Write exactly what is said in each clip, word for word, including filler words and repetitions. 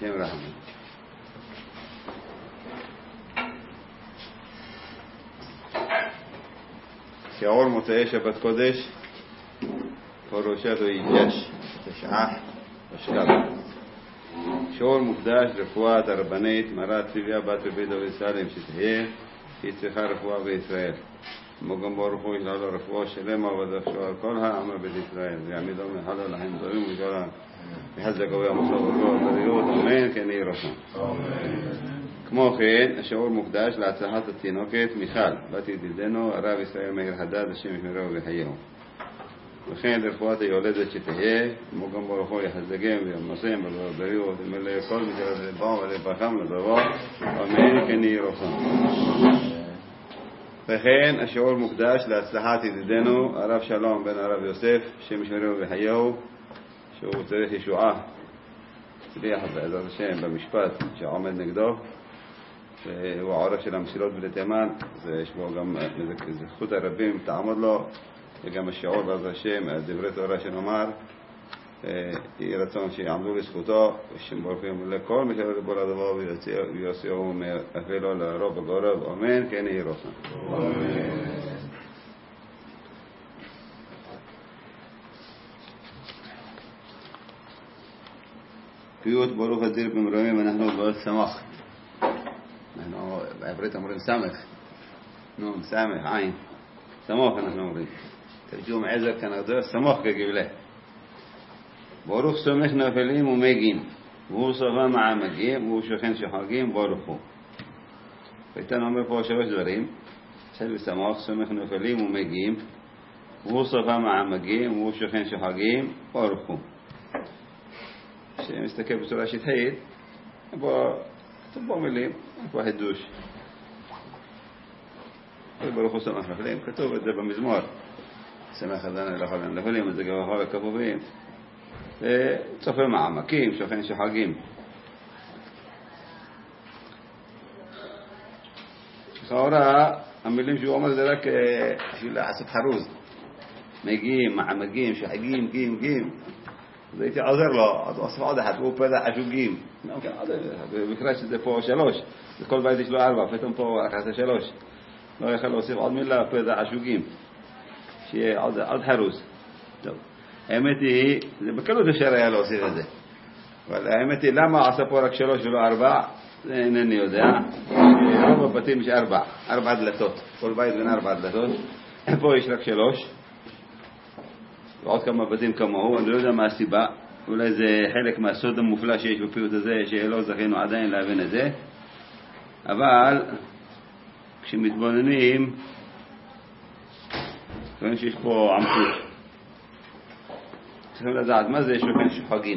השם רחמן. שיעור מוצאי שבת קודש, פרשת ויגש, תשעה אשכול. שיעור מוקדש רפואת הרבנית מרת צביה בת רבי דוד סלם, שתהיה שהיא צריכה רפואה בישראל. מוגם ברוך הוא ישלח לו רפואה שלמה ודרשו על כל העם בית ישראל, ויעמידו מחלו להם דברים וג'ולם יחזקו ויעמוסו בכל בריאות, אמן כן יהי רצון. כמו כן, השיעור מוקדש להצלחת התינוקת מיכל, בת ידידנו הרב ישראל מאיר חדד, השם ישמרהו ויחייהו. וכן לרפואת היולדת שתהיה, מוגם ברוך הוא יחזקם ויעמוסם בבריאות, ומלא כל מקרת לבם ולברכה לדבר, אמן כן יהי רצון. וכן השיעור מוקדש להצלחת ידידנו הרב שלום בן הרב יוסף, השם ישמרהו ויחייהו, שהוא צריך ישועה, הצליח בעזרת השם במשפט שעומד נגדו, והוא העורך של המסילות בתימן, יש בו גם זכות הרבים תעמוד לו, וגם השיעור בעזרת השם, דברי תורה שנאמר, יהי רצון שיעמדו לזכותו, ושם ברוך הוא לכל מי שלא לבוא לדבר ויוציאו מאפלו לרוב בגורב, אמן כן יהי רצון. פיוט ברוך הדיר במרומים, אנחנו בעוד סמך, אנחנו בעברית אומרים סמך, נו סמך עין, סמוך אנחנו אומרים, תרגום עזר כנרדו סמוך כגבלה. ברוך סומך נפלים ומגים, והוא סובה מעמגים, והוא שוכן שחגים, ברוך הוא. ואיתן אומר פה שלוש דברים, של סמוך, סומך נפלים ומגים, והוא סובה מעמגים, והוא שוכן שחגים, ברוך הוא. כשמסתכל בצורה שטחית, כתוב בו מילים, פה חידוש. ברוך הוא סומך נפלים, כתוב את זה במזמור. סמך אדוני לכל הנפלים, זה גבוה וכפופים. צופה מעמקים, שוכן שחגים. לכאורה, המילים שהוא אומר זה רק בשביל לעשות חרוז. מגיעים, מעמקים, שחגים, גים, גים. אז הייתי עוזר לו, אז הוא עושה עוד אחד, הוא פדע חשוגים. במקרה שזה פה שלוש, לכל בית יש לו ארבע, פתאום פה רק עשה שלוש. לא יכול להוסיף עוד מילה, פדע חשוגים. שיהיה עוד חרוז. טוב. האמת היא, זה בקלות אפשר היה להוסיף את זה. אבל האמת היא, למה עשה פה רק שלוש ולא ארבע? זה אינני יודע. רוב הבתים יש ארבע, ארבע דלתות. כל בית בין ארבע דלתות. פה יש רק שלוש. ועוד כמה בתים כמוהו, אני לא יודע מה הסיבה. אולי זה חלק מהסוד המופלא שיש בפיוט הזה, שלא זכינו עדיין להבין את זה. אבל, כשמתבוננים, רואים שיש פה עמקות. צריכים לדעת מה זה שוכן שחגים.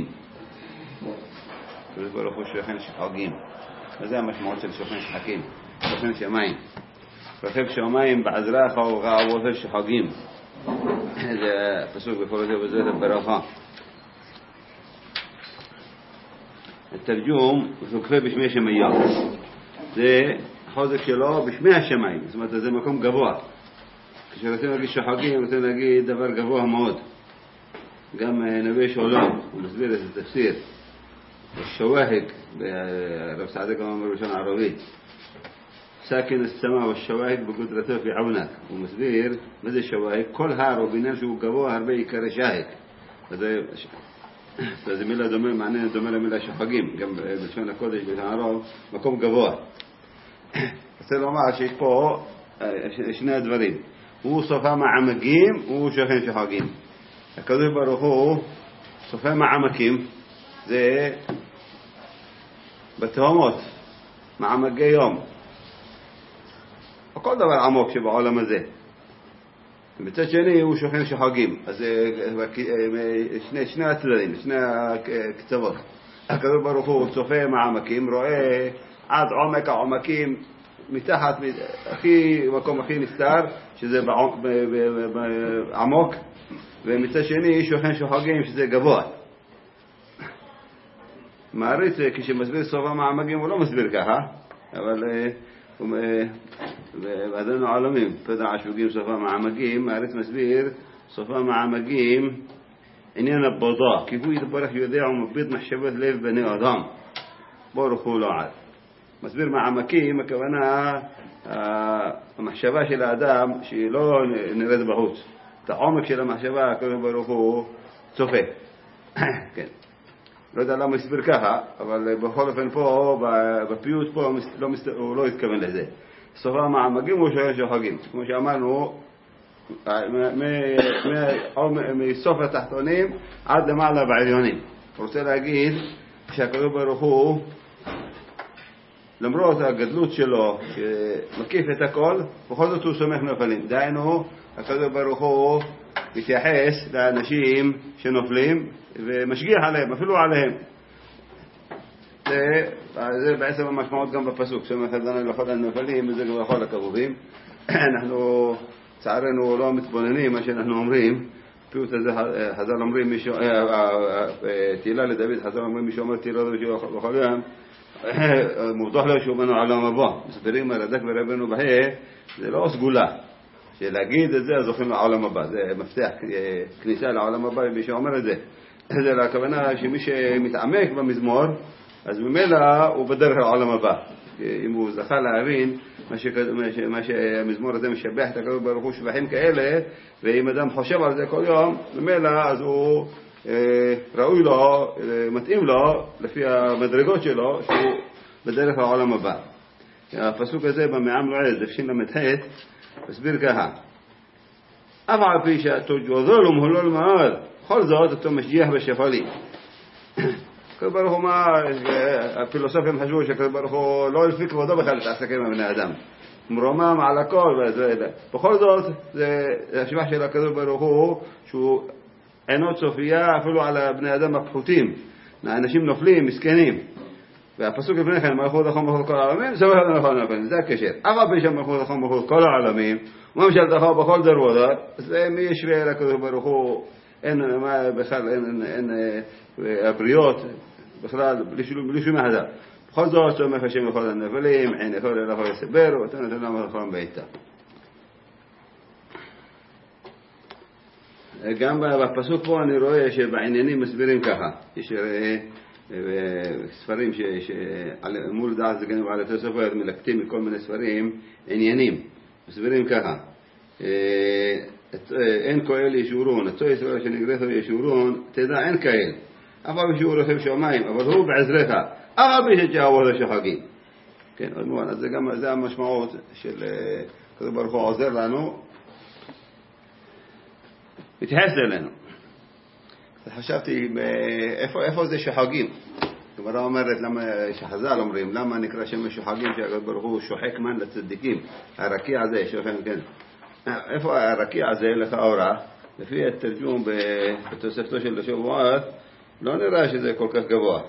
קדוש ברוך הוא שוכן שחגים. וזה המשמעות של שוכן שחגים. שוכן שמיים. רוכב שמיים בעזרך ובעבודך שחגים. זה פסוק בפרשת בזאת הברכה. התרגום שוכב בשמי שמיים. זה החוזק שלו בשמי השמיים. זאת אומרת, זה מקום גבוה. כשרוצים להגיד שחגים, רוצים להגיד דבר גבוה מאוד. גם נביא שולם, הוא מסביר את התפסיר. الشواهق رب سعدك ومر بشان عربي ساكن السماء والشواهق بقدرته في عونك ومسبير ماذا الشواهق كل هارو بينشوا قبوها هربي كرشاهق هذا هذا ملا دمر معناه دمر ملا شفاقين جنب بشان الكودش بتاعه مكان قبوها بس لو ما عشيك فوق شنو دبرين هو صفا مع مقيم وهو شفين شفاقين הקדוש ברוך הוא סופה מעמקים, זה בתהומות, מעמקי יום, או כל דבר עמוק שבעולם הזה. מצד שני הוא שוכן שחגים, אז שני, שני הצדדים, שני הקצוות. הקדוש ברוך הוא סופה מעמקים, רואה עד עומק העומקים, מתחת, הכי, מקום הכי נסתר, שזה בעמוק, ומצד שני שוכן שוחגים שזה גבוה. מעריץ כשמסביר סופה מעמקים הוא לא מסביר ככה, אבל ועדינו עולמים פדע שוגים סופה מעמקים, מעריץ מסביר סופה מעמקים עניין הבודה, כי הוא יתברך יודע ומביט מחשבות לב בני אדם. ברוך הוא לא עד. מסביר מעמקים, הכוונה המחשבה של האדם שהיא לא נראית בחוץ. את העומק של המחשבה, הקדוש ברוך הוא צופה. כן. לא יודע למה הסביר ככה, אבל בכל אופן פה, בפיוט פה, לא מסת... הוא לא התכוון לזה. סופה מעמקים הוא שואל שוחגים. כמו שאמרנו, מסוף התחתונים עד למעלה בעליונים. הוא רוצה להגיד שהקדוש ברוך הוא, למרות הגדלות שלו, שמקיף את הכל, בכל זאת הוא סומך נופלים. דהיינו, הקדוש ברוך הוא מתייחס לאנשים שנופלים ומשגיח עליהם, אפילו עליהם. זה, זה בעצם המשמעות גם בפסוק, סומך אדוני לכל הנופלים וזה גם לכל הכרובים. אנחנו צערנו לא מתבוננים מה שאנחנו אומרים. פיוט הזה חז"ל אומרים, תהילה לדוד, חז"ל אומרים מי שאומר תהילה לדוד בכל יום, מובטח לו שהוא בנו עולם הבא. מסבירים על הדק ורבנו בהה, זה לא סגולה. שלהגיד את זה, אז זוכים לעולם הבא. זה מפתח כניסה לעולם הבא, מי שאומר את זה. זה הכוונה שמי שמתעמק במזמור, אז ממילא הוא בדרך לעולם הבא. אם הוא זכה להבין מה שהמזמור הזה משבח את הקדוש ברוך הוא שבחים כאלה, ואם אדם חושב על זה כל יום, ממילא אז הוא ראוי לו, מתאים לו, לפי המדרגות שלו, שהוא בדרך לעולם הבא. הפסוק הזה במעם לועז, דפשין למתחת, מסביר ככה: אף על פי שאתו גדול ומהולל מאוד, בכל זאת אותו משגיח בשפלים. הקדוש ברוך הוא, מה הפילוסופים חשבו שהקדוש ברוך הוא לא הפיק כבודו בכלל להתעסק עם בני אדם, מרומם על הכל. בכל זאת זה השבח של הקדוש ברוך הוא שהוא עינו צופייה אפילו על בני אדם הפחותים, האנשים נופלים, מסכנים. והפסוק לפני כן, מלכות החום מלכות כל העולמים, זה הקשר. אף על פי שמלכות החום מלכות כל העולמים, וממשלתך בכל דרבונות, אז מי ישווה לקדוש ברוך הוא? אין בכלל, אין הבריות בכלל, בלי שום מהדה. בכל זאת סומך השם לכל הנבלים, עין יכול אליך יסבר, ואתה נותן להם לכל ביתה. גם בפסוק פה אני רואה שבעניינים מסבירים ככה. יש ספרים שמול דעת זקנים ועל התוספות מלקטים מכל מיני ספרים עניינים. מסבירים ככה: אין כאל ישורון, הצו ישראל שנגרתו ישורון, תדע אין כאל. אף על שהוא רכב שמיים, אבל הוא בעזרך, אף על פי שתעבור לשוחגים. כן, עוד מובן, אז זה גם, זה המשמעות של הקדוש ברוך הוא עוזר לנו, מתייחס אלינו. חשבתי, איפה, איפה זה שוחגים? הגמרא אומרת, למה שחז"ל אומרים, למה נקרא שם שוחגים שהקדוש ברוך הוא שוחק מן לצדיקים? הרקיע הזה, שוכן, כן. איפה הרקיע הזה לכאורה? לפי התרגום בתוספתו של השבועות, לא נראה שזה כל כך גבוה.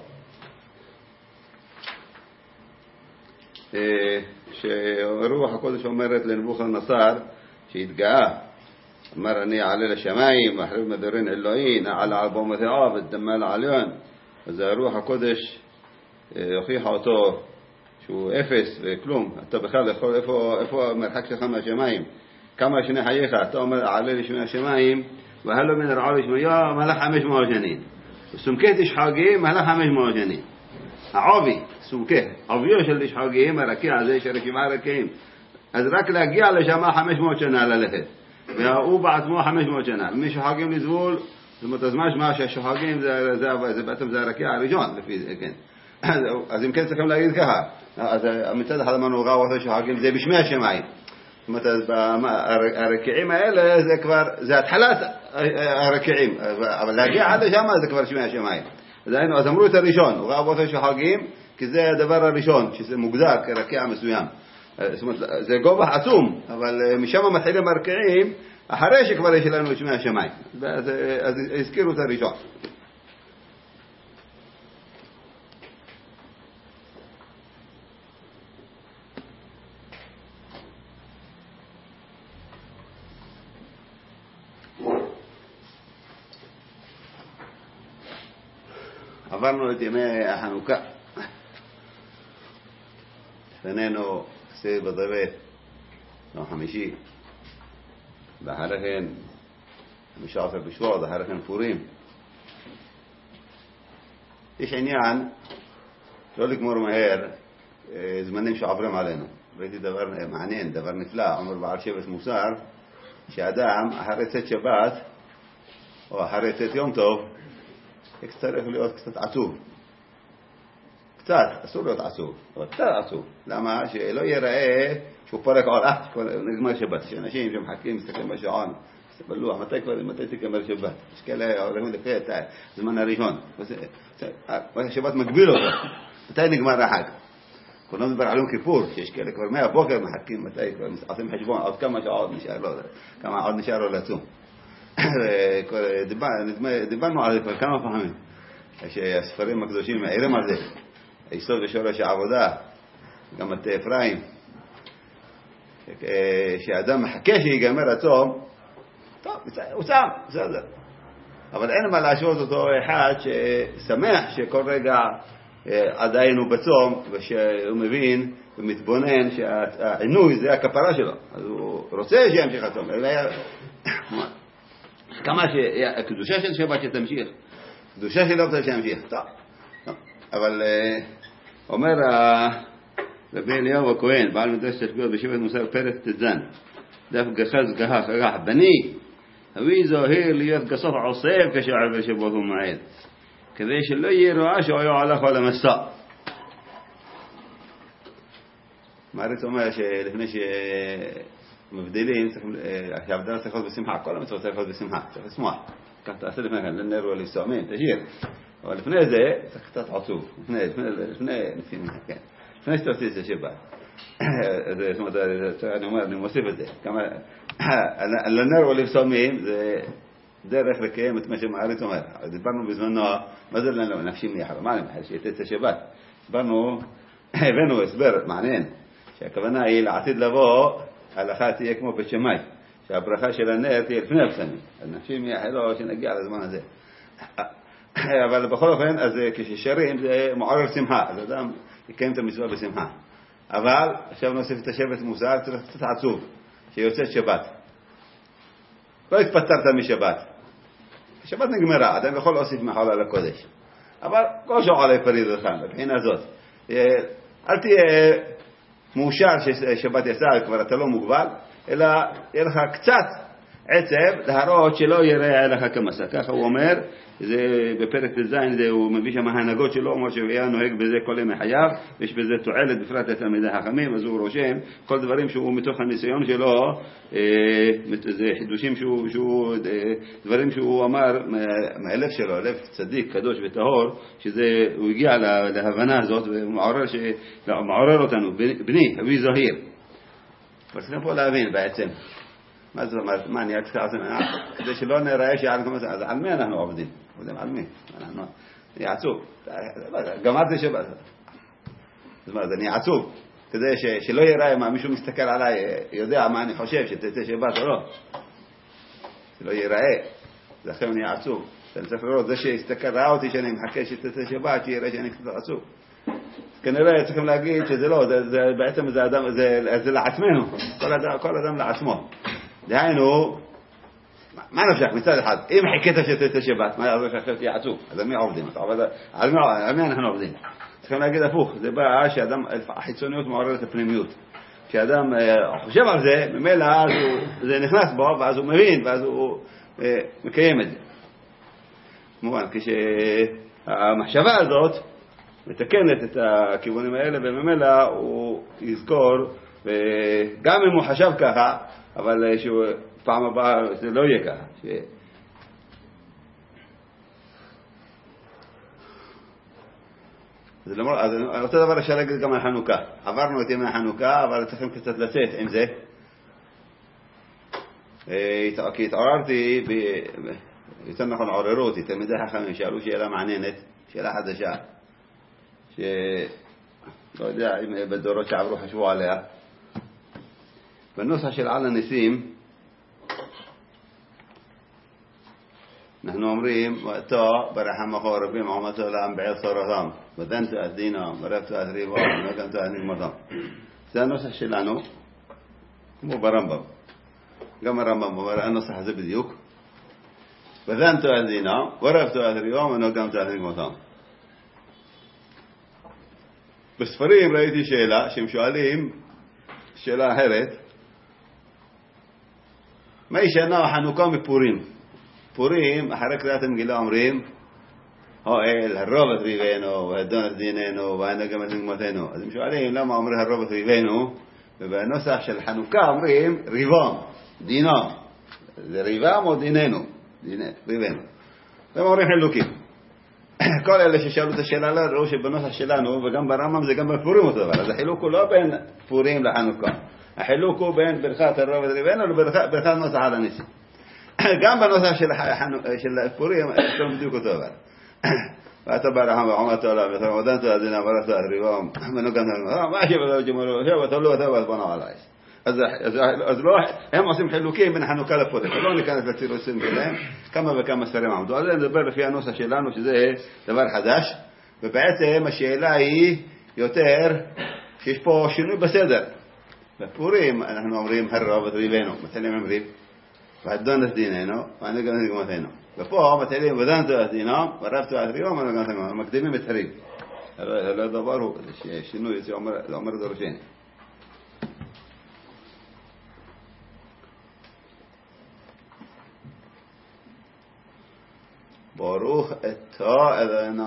שרוח הקודש אומרת לנבוכדנצר שהתגאה, אמר אני אעלה לשמיים, אחרי מדרין אלוהים, נעלה על בומותיו, ודמה לעליון. אז הרוח הקודש הוכיחה אותו שהוא אפס וכלום. אתה בכלל יכול, איפה, איפה המרחק שלך מהשמיים? כמה שני חייך, אתה אומר אעלה לשמי השמיים, והלו מן הרעו לשמיה, מהלך חמש מאות שנים. וסומכת שחגים, מהלך חמש מאות שנים. העובי, סומכת, עוביו של שחגים, הרקיע הזה של שבעה רקיעים. אז רק להגיע לשם חמש מאות שנה ללכת. והוא בעצמו חמש מאות שנה. מי שוחגים לזבול, זאת אומרת, אז משמע שהשוחגים זה, זה, זה, בעצם זה הרקיע הראשון, לפי זה, כן. אז, אז אם כן צריכים להגיד ככה, אז מצד אחד אמרנו ראו אותו שוחגים, זה בשמי השמיים. זאת אומרת, אז הרקיעים האלה זה כבר, זה התחלת הרקיעים, אבל להגיע עד לשם זה כבר שמי השמיים. אז אמרו את הראשון, ראו אותו שוחגים, כי זה הדבר הראשון, שזה מוגדר כרקיע מסוים. זאת אומרת, זה גובה עצום, אבל משם מתחילים הרקיעים, אחרי שכבר יש לנו את שמי השמיים. אז, אז הזכירו את הראשון. עברנו את ימי החנוכה. לפנינו סביב בדבט, יום חמישי, ואחרי כן חמישה עשר בשבוע, ואחרי כן פורים. יש עניין לא לגמור מהר זמנים שעוברים עלינו. ראיתי דבר מעניין, דבר נפלא, אומר בעל שבט מוסר, שאדם אחרי צאת שבת, או אחרי צאת יום טוב, צריך להיות קצת עצוב. קצת, אסור להיות עצוב, אבל קצת עצוב. למה? שלא ייראה שהוא פורק עול, אה, נגמר שבת. שאנשים שמחכים, מסתכלים בשעון, בלוח, מתי כבר, מתי תגמר שבת? יש כאלה עולמים לפי את הזמן הראשון. שבת מגביל אותו. מתי נגמר החג? כבר לא מדבר על יום כיפור, שיש כאלה כבר מהבוקר מחכים, מתי כבר עושים חשבון, עוד כמה שעות נשאר לו, כמה עוד נשאר לו לצום. דיברנו על זה כבר כמה פעמים, שהספרים הקדושים מעירים על זה, היסוד ושורש העבודה, גם את אפרים, שהאדם מחכה שיגמר הצום, טוב, הוא צם, בסדר. אבל אין מה להשוות אותו אחד ששמח שכל רגע עדיין הוא בצום, ושהוא מבין ומתבונן שהעינוי זה הכפרה שלו, אז הוא רוצה שימשיך הצום. כמה שהקדושה של שבת שתמשיך, קדושה שלא רוצה שימשיך, טוב. אבל אומר רבי אליהו הכהן, בעל מדרשת תשביות בשבט מוסר פרק ט"ז, דף גחז גחך גח, בני, הוי זוהיר להיות גסוף עוסף כשעבר שבועות ומועד, כדי שלא יהיה רואה שהוא הלך על המסע. מעריץ אומר שלפני שמבדילים, שההבדלה צריך להיות בשמחה, כל המצוות צריך להיות בשמחה, צריך לשמוח. כך תעשה לפני כן, לנר ולסועמים, תשאיר. אבל לפני זה צריך קצת עצוב, לפני, לפני, לפני, לפני, לפני שתעשי את השבת. זאת אומרת, אני אומר, אני מוסיף את זה. לנר ולסועמים זה דרך לקיים את מה שמעריץ אומר. דיברנו בזמנו, מה זה לנר? נפשים מיחד, מה אני שיתת את השבת? דיברנו, הבאנו הסבר מעניין, שהכוונה היא לעתיד לבוא, ההלכה תהיה כמו בית שמאי, שהברכה של הנר תהיה לפני הבשמים. אז נפשים מיחד לא שנגיע לזמן הזה. אבל בכל אופן, אז כששרים זה מעורר שמחה, אז אדם יקיים את המצווה בשמחה. אבל עכשיו נוסיף את השבט מוסר, צריך קצת עצוב, שיוצאת שבת. לא התפטרת משבת. שבת נגמרה, אדם יכול להוסיף מחול על הקודש. אבל כל שעה עלי פריד לכאן, בבחינה הזאת. אל תהיה מאושר ששבת יצא, כבר אתה לא מוגבל, אלא יהיה לך קצת עצב להראות שלא יראה לך כמסע. ככה הוא אומר, זה בפרק ט"ז, הוא מביא שם ההנהגות שלו, אומר שהוא היה נוהג בזה כל ימי חייו, ויש בזה תועלת בפרט לתלמידי חכמים, אז הוא רושם כל דברים שהוא מתוך הניסיון שלו, זה חידושים שהוא, שהוא, דברים שהוא אמר מהלב שלו, לב צדיק, קדוש וטהור, שזה, הוא הגיע להבנה הזאת, ומעורר ש, מעורר אותנו, בני, אבי זוהיר. אבל צריכים פה להבין בעצם, מה זאת אומרת, מה אני רק צריך לעשות, כדי שלא נראה שעל כל מסע, אז על מי אנחנו עובדים? עובדים על מי? אנחנו, אני עצוב, גמרתי שבת. זאת אומרת, אני עצוב, כדי שלא יראה מה מישהו מסתכל עליי, יודע מה אני חושב, שתצא שבת או לא. שלא יראה, זה עכשיו אני עצוב. אני צריך לראות, זה שיסתכל ראה אותי שאני מחכה שתצא שבת, שיראה שאני קצת עצוב. כנראה צריכים להגיד שזה לא, זה, זה בעצם זה אדם, זה, זה לעצמנו, כל אדם, כל אדם לעצמו. דהיינו, מה נפשך מצד אחד? אם חיכית שתצא שבת, מה יעזור שאחר תהיה עצוב? אז על מי עובדים? על מי, על מי אנחנו עובדים? צריכים להגיד הפוך, זה בא שאדם, החיצוניות מעוררת הפנימיות. כשאדם חושב על זה, ממילא זה נכנס בו, ואז הוא מבין, ואז הוא מקיים את זה. כמובן, כשהמחשבה הזאת מתקנת את הכיוונים האלה, וממילא הוא יזכור, וגם אם הוא חשב ככה, אבל שהוא פעם הבאה זה לא יהיה ככה. ש... אז, למור... אז אני רוצה דבר אפשר להגיד גם על חנוכה. עברנו את ימי החנוכה, אבל צריכים קצת לצאת עם זה. כי התעוררתי, ב... יותר נכון עוררו אותי, תלמידי חכמים שאלו שאלה מעניינת, שאלה חדשה, שלא יודע אם בדורות שעברו חשבו עליה. בנוסח של על הניסים אנחנו אומרים ואתו ברחמך רבים עומתו להם בעשרתם ודנת אדינם ורבת אדריבם ונגנת אדינמתם. זה הנוסח שלנו כמו ברמב"ם. גם הרמב"ם אומר הנוסח הזה בדיוק, ודנת אדינם ורבת אדריבם ונגנת אדינמתם. בספרים ראיתי שאלה, שהם שואלים שאלה אחרת, מה ישנה חנוכה מפורים? פורים, אחרי קריאת המגילה אומרים, האל, הרוב את ריבנו, והדון את דיננו, והנגם את נגמתנו. אז הם שואלים, למה אומרים הרוב את ריבנו? ובנוסח של חנוכה אומרים, ריבם, דינם. זה ריבם או דיננו? ריבנו. והם אומרים חילוקים. כל אלה ששאלו את השאלה לא ראו שבנוסח שלנו, וגם ברמב"ם זה גם בפורים אותו דבר. אז החילוק הוא לא בין פורים לחנוכה. החילוק הוא בין ברכת הרוב את ריבנו לברכת נוסח על הניסים. גם בנוסח של פורים, זה בדיוק אותו דבר. ואתה ברחם ועומת עולם, ואתה עודנת עדינה ברחת ריבם, ונוגן עליהם, מה שבדו ג'מולו, שבתלו ואתה ובתבונה עלייך. אז לא, הם עושים חילוקים בין חנוכה לפורים, ולא ניכנס לצירוסים שלהם, כמה וכמה ספרים עמדו. אז אני מדבר לפי הנוסח שלנו, שזה דבר חדש, ובעצם השאלה היא יותר, שיש פה שינוי בסדר. בפורים אנחנו אומרים הרוב את ריבנו, מתחילים עם ריב, והדון את דיננו, והנגן את נגמתנו. ופה מתחילים ודנת את דינם, ורבת את ריבם, ונגן את נגמתנו. מקדימים את הריב. לא דבר הוא, שינוי, זה אומר דורשני. ברוך אתה אדוני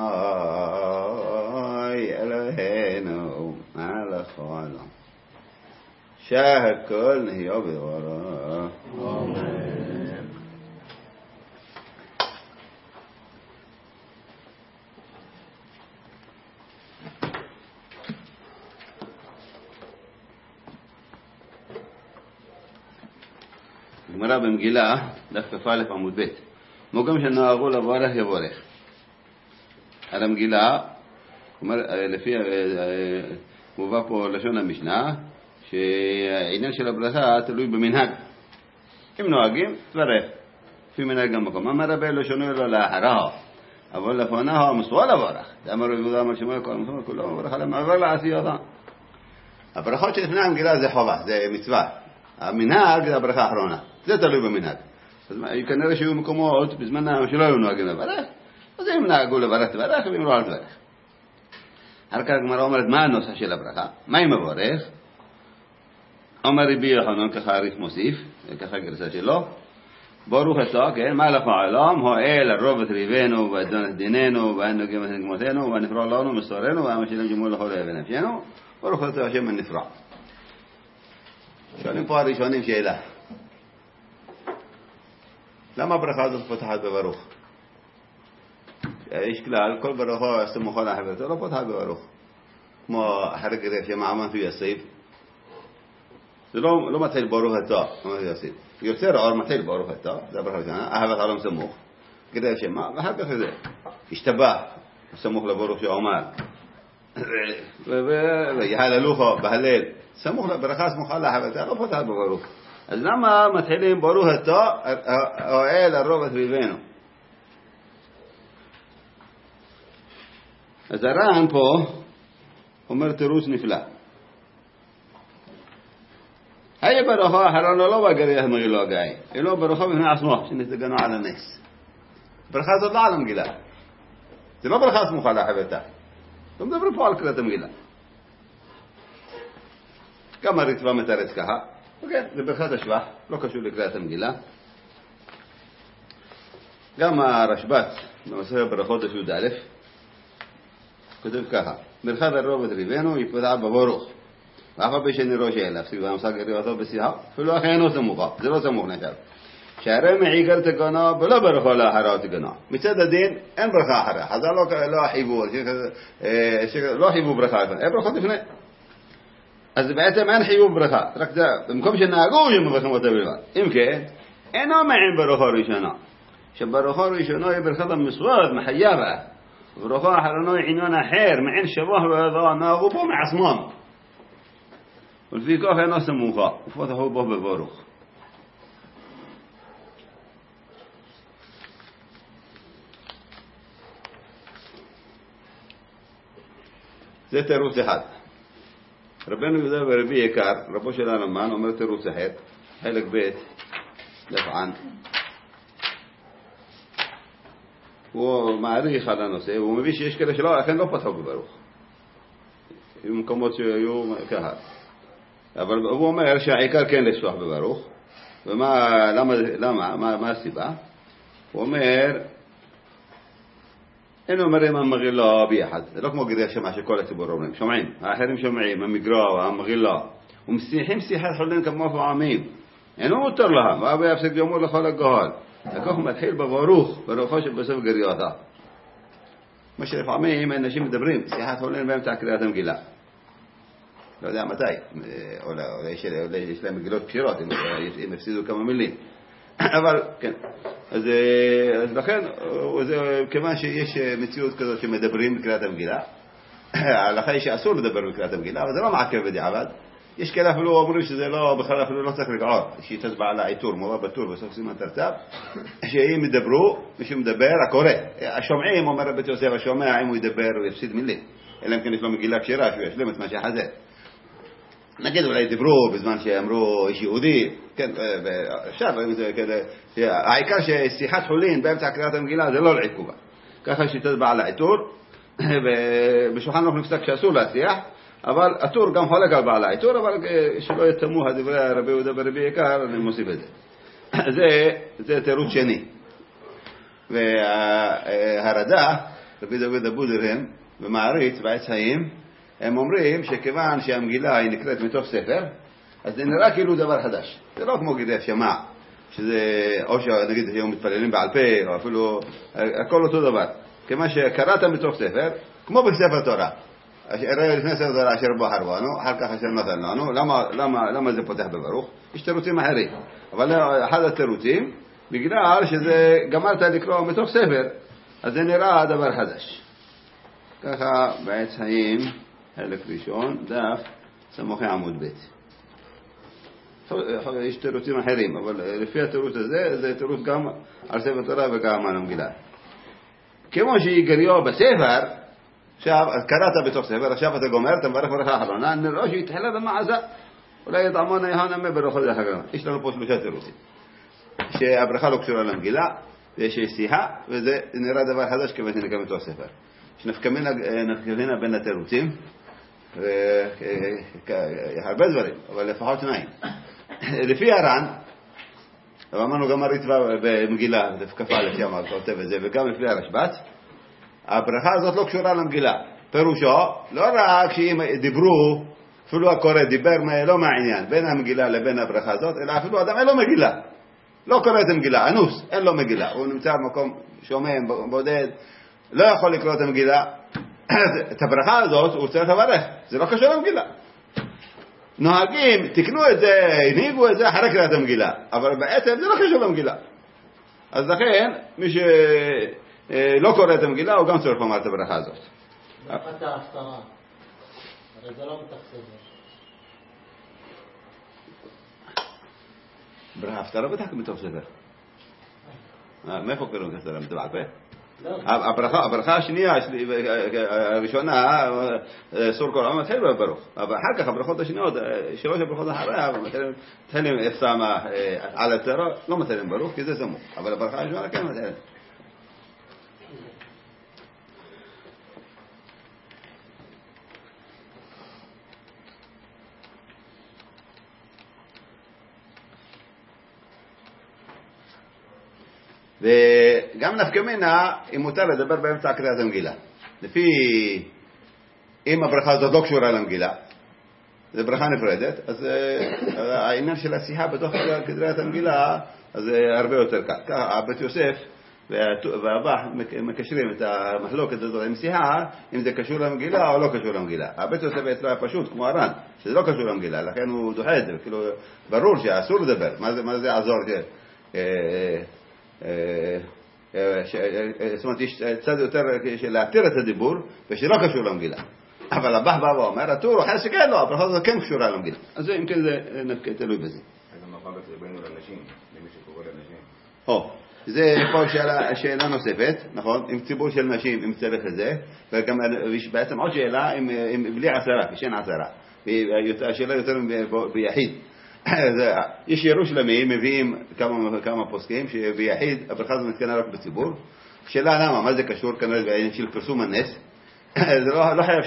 אלוהינו מלך העולם שהכל נהיה בדברו. אמן. גמרא במגילה דף כ"א עמוד ב' מוגם שנהגו לברך יבורך. על המגילה, לפי מובא פה לשון המשנה, שהעניין של הברכה תלוי במנהג. אם נוהגים, תברך. לפי מנהג המקום. אמר רבי לא שונו אלא לאחריו, אבל לפניו המסוע לברך. אמר רבי יהודה אמר שמואל כל המסוע כולו מברך עליהם מעבר לעשייתם. הברכות שלפני המגילה זה חובה, זה מצווה. המנהג זה הברכה האחרונה. זה תלוי במנהג. אז כנראה שיהיו מקומות בזמן שלא היו נוהגים לברך, אז אם נהגו לברך תברך, ואם לא אל תברך. אחר כך הגמרא אומרת, מה הנוסח של הברכה? מה אם מברך? אומר רבי יוחנן, ככה הריף מוסיף, ככה גרסה שלו, ברוך אתה, כן, מלך העולם, האל הרוב את ריבנו, ואדון את דיננו, והנוגעים את נגמותינו, והנפרע לנו מסורנו, והמשלים גמול לכל אבן נפשנו, ברוך אתה השם הנפרע. שואלים פה הראשונים שאלה. למה הברכה הזאת פותחת בברוך? יש כלל, כל ברכה סמוכה לחברתו, לא פותחת בברוך. כמו אחרי קריאת שמע אמרתי יוסיף. זה לא, לא מתחיל ברוך אתה, אמרתי יוסיף. יוצר אור מתחיל ברוך אתה, זה הברכה ראשונה, אהבת העולם סמוך. קריאת שמע, ואחר כך זה. השתבח, סמוך לברוך שאומר. ויהללוך בהלל. סמוך לברכה סמוכה לחברתו, לא פותחת בברוך. אז למה מתחילים ברוך אתה, האל הרוב את ריבנו? אז הר"ן פה אומר תירוץ נפלא. היי ברכה הר"ן לא בגריח מגילו הגאי, אלא ברכה בפני עצמו, שנתגנו על הנס. ברכה זאת לא על המגילה. זה לא ברכה סמוכה לחברתה. לא מדברים פה על קריאת המגילה. גם הרצפה מתרץ ככה. אוקיי, זה ברכת השבח, לא קשור לקריאת המגילה. גם הרשב"ץ, במסכת ברכות י"א, כותב ככה, ברכת הרוב את ריבנו יפתח בברוך, ואף על פי שנראו שאלה, סביב המושג הריבתו בשיחה, אפילו אחרי אינו סמוכה, זה לא סמוך נשאר. שהרי מעיקר תגנה ולא ברכה לאחרה תגנה. מצד הדין אין ברכה אחרה, חז"ל לא חיבו, לא חיבו ברכה, אין ברכות לפני. אז בעצם אין חיוב ברכה, רק זה, במקום שנהגו שמברכים אותה בלבד. אם כן, אינו מעין ברכה ראשונה. שברכה ראשונה היא ברכת המסורת, מחייבה. ברכה אחרונה היא עניין אחר, מעין שבח והדעה, נהגו בו מעצמם. ולפי כך אינו סמוכה, ופתחו בו בברוך. זה תירוץ אחד. רבנו יהודה ורבי יקר, רבו של הרמב"ן, אומר תירוץ אחר, חלק ב' לפען. הוא מעריך על הנושא, והוא מביא שיש כאלה שלא, לכן לא פתחו בברוך. יהיו מקומות שיהיו קהל. אבל הוא אומר שהעיקר כן לשלוח בברוך. ומה, למה, למה, מה, מה הסיבה? הוא אומר, אין אומרים המגילה ביחד. זה לא כמו גרי השמע שכל הציבור אומרים. שומעים, האחרים שומעים, המגרא, המגילה. ומסיחים שיחת חולין כמו פעמים. אינו מותר להם, ואבו יפסיק יאמר לכל הגהל. לקוח מתחיל בברוך, ברוכו שבסוף גריותה. מה שלפעמים אנשים מדברים, שיחת חולין באמצע קריאת המגילה. לא יודע מתי, אולי יש להם מגילות בחירות, אם הפסידו כמה מילים. אבל, כן. אז לכן, כיוון שיש מציאות כזאת שמדברים בקריאת המגילה, ההלכה היא שאסור לדבר בקריאת המגילה, אבל זה לא מעכב בדיעבד. יש כאלה אפילו אומרים שזה לא, בכלל אפילו לא צריך לגעור, שהיא תצבע על העיטור, מובא בטור בסוף סימן תרצב, שאם ידברו, מי שמדבר, הקורא. השומעים, אומר רבי יוסף, השומע, אם הוא ידבר, הוא יפסיד מילים. אלא אם כן יש לו מגילה כשירה, שהוא ישלם את מה שהחזה. נגיד אולי דיברו בזמן שאמרו איש יהודי, כן, עכשיו, העיקר ששיחת חולין באמצע קריאת המגילה זה לא לעיכובה. ככה שתצבע על העיטור, ובשולחן ערוך נפסק שאסור להשיח, אבל הטור גם חולק על בעל העיטור, אבל שלא יתמו הדברי רבי יהודה ורבי יקר, אני מוסיף את זה. זה, זה תירוץ שני. והרדה, רבי דוד אבודרהם, במעריץ, בעץ חיים, הם אומרים שכיוון שהמגילה היא נקראת מתוך ספר, אז זה נראה כאילו דבר חדש. זה לא כמו גרי השמע, שזה, או שנגיד שהיום מתפללים בעל פה, או אפילו, הכל אותו דבר. כיוון שקראת מתוך ספר, כמו בספר תורה. לפני ספר תורה אשר בו חרבנו, אחר כך אשר נתן לנו, למה, למה, למה זה פותח בברוך? יש תירוצים אחרים. אבל אחד התירוצים, בגלל שזה גמרת לקרוא מתוך ספר, אז זה נראה דבר חדש. ככה בעץ חיים, חלק ראשון, דף, סמוכי עמוד בית. יש תירוצים אחרים, אבל לפי התירוץ הזה, זה תירוץ גם על ספר תורה וגם על המגילה. כמו שהיא גריו בספר, עכשיו, קראת בתוך ספר, עכשיו אתה גומר, אתה מברך ברכה האחרונה, נראה שהיא תחילה במעזה, אולי יטעמונה יהנה מברכות האחרונה. יש לנו פה שלושה תירוצים. שהברכה לא קשורה למגילה, ויש שיחה, וזה נראה דבר חדש כיוון שנקרא בתוך ספר. שנפקמינה בין התירוצים, הרבה דברים, אבל לפחות שניים. לפי הר"ן, אמרנו גם הריטב"א במגילה, כ"א לפי מה כותב את זה, וגם לפי הרשב"ץ, הברכה הזאת לא קשורה למגילה. פירושו, לא רק שאם דיברו, אפילו הקורא דיבר לא מהעניין, בין המגילה לבין הברכה הזאת, אלא אפילו אדם אין לו מגילה. לא קורא את המגילה, אנוס, אין לו מגילה. הוא נמצא במקום שומם, בודד, לא יכול לקרוא את המגילה. את הברכה הזאת הוא צריך לברך, זה לא קשור למגילה. נוהגים, תקנו את זה, הנהיגו את זה אחרי קריאת המגילה, אבל בעצם זה לא קשור למגילה. אז לכן, מי שלא קורא את המגילה, הוא גם צריך לומר את הברכה הזאת. ברכת ההפטרה, הרי זה לא מתוך ספר. ברכה ההפטרה בטח מתוך ספר. מאיפה קוראים את ההפטרה? זה בעל פה? הברכה השנייה, הראשונה, סור כל העם מתחיל בברוך, אבל אחר כך הברכות השניות, שלוש הברכות אחריה, מתחילים שמה על הטרה, לא מתחילים ברוך, כי זה סמוך, אבל הברכה השנייה כן מתחילים. וגם נפקמינה, אם מותר לדבר באמצע קריאת המגילה. לפי, אם הברכה הזאת לא קשורה למגילה, זה ברכה נפרדת, אז העניין של השיחה בתוך קריאת המגילה, אז זה הרבה יותר קל. ככה, בית יוסף והבח מקשרים את המחלוקת הזאת עם שיחה, אם זה קשור למגילה או לא קשור למגילה. הבית יוסף אצלו היה פשוט, כמו הר"ן, שזה לא קשור למגילה, לכן הוא דוחה את זה, כאילו, ברור שאסור לדבר. מה זה יעזור? זאת אומרת, יש צד יותר של להתיר את הדיבור ושלא קשור למגילה. אבל הבח בא ואומר, הטור הוא חס שכן לו, הברכה הזאת כן קשורה למגילה. אז אם כן זה תלוי בזה. אז המחלוקת בינינו לאנשים, למי שקורא לאנשים. או, זה פה שאלה נוספת, נכון? עם ציבור של נשים, אם צריך את זה, וגם בעצם עוד שאלה, בלי עשרה, כשאין עשרה. השאלה יותר ביחיד. יש ירושלמים, מביאים כמה, כמה פוסקים שביחיד הברכה הזאת מתקנה רק בציבור. שאלה למה, מה זה קשור כנראה בעניין של פרסום הנס? זה לא חייב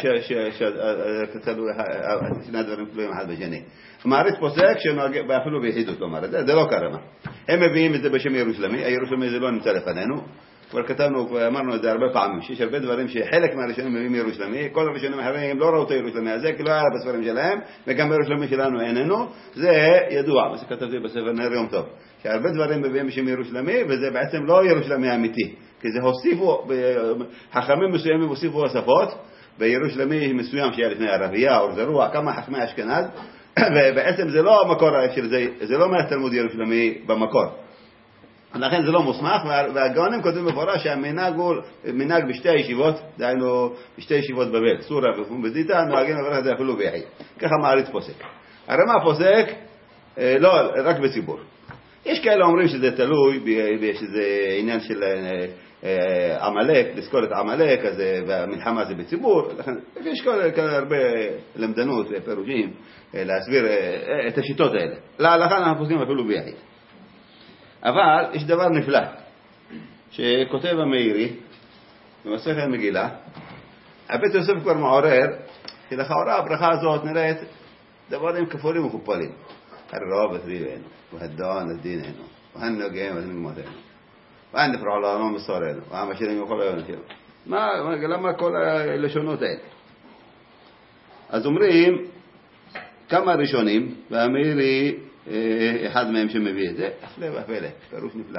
ששני הדברים תלויים אחד בשני. המעריץ פוסק שאפילו ביחידות לא אומר את זה, זה לא קרה. הם מביאים את זה בשם ירושלמי, הירושלמי זה לא נמצא לפנינו, כבר כתבנו, אמרנו את זה הרבה פעמים, שיש הרבה דברים שחלק מהראשונים מביאים ירושלמי, כל הראשונים האחרים לא ראו את הירושלמי הזה, כי לא היה בספרים שלהם, וגם בירושלמי שלנו איננו, זה ידוע, מה שכתבתי בספר נר יום טוב, שהרבה דברים מביאים בשם ירושלמי, וזה בעצם לא ירושלמי אמיתי, כי זה הוסיפו, חכמים מסוימים הוסיפו הוספות, בירושלמי מסוים שהיה לפני ערבייה או זרוע, כמה חכמי אשכנז, ובעצם זה לא המקור של זה, זה לא מהתלמוד ירושלמי במקור. לכן זה לא מוסמך, והגאונים כותבים מפורש שהמנהג הוא מנהג בשתי הישיבות, דהיינו בשתי ישיבות בבל, סורה ובזיתה, נוהגים לברך את זה אפילו ביחיד. ככה מעריץ פוסק. הרמ"א פוסק, לא, רק בציבור. יש כאלה אומרים שזה תלוי, שזה עניין של עמלק, לזכור את עמלק, והמלחמה זה בציבור, לכן יש כאלה הרבה למדנות ופירושים להסביר את השיטות האלה. להלכה אנחנו פוסקים אפילו ביחיד. אבל יש דבר נפלא, שכותב המאירי, במסכת מגילה, הבית יוסף כבר מעורר, כי לכאורה הברכה הזאת נראית דברים כפולים ומכופלים. הרוב ריבנו, והדעון לדיננו, והנוגעים ונגמותינו, והנפרח לעולם מסורנו, והמשלים וכל היום שלנו. מה, למה כל הלשונות האלה? אז אומרים, כמה ראשונים, והמאירי, אחד מהם שמביא את זה, הפלא והפלא, פירוש נפלא.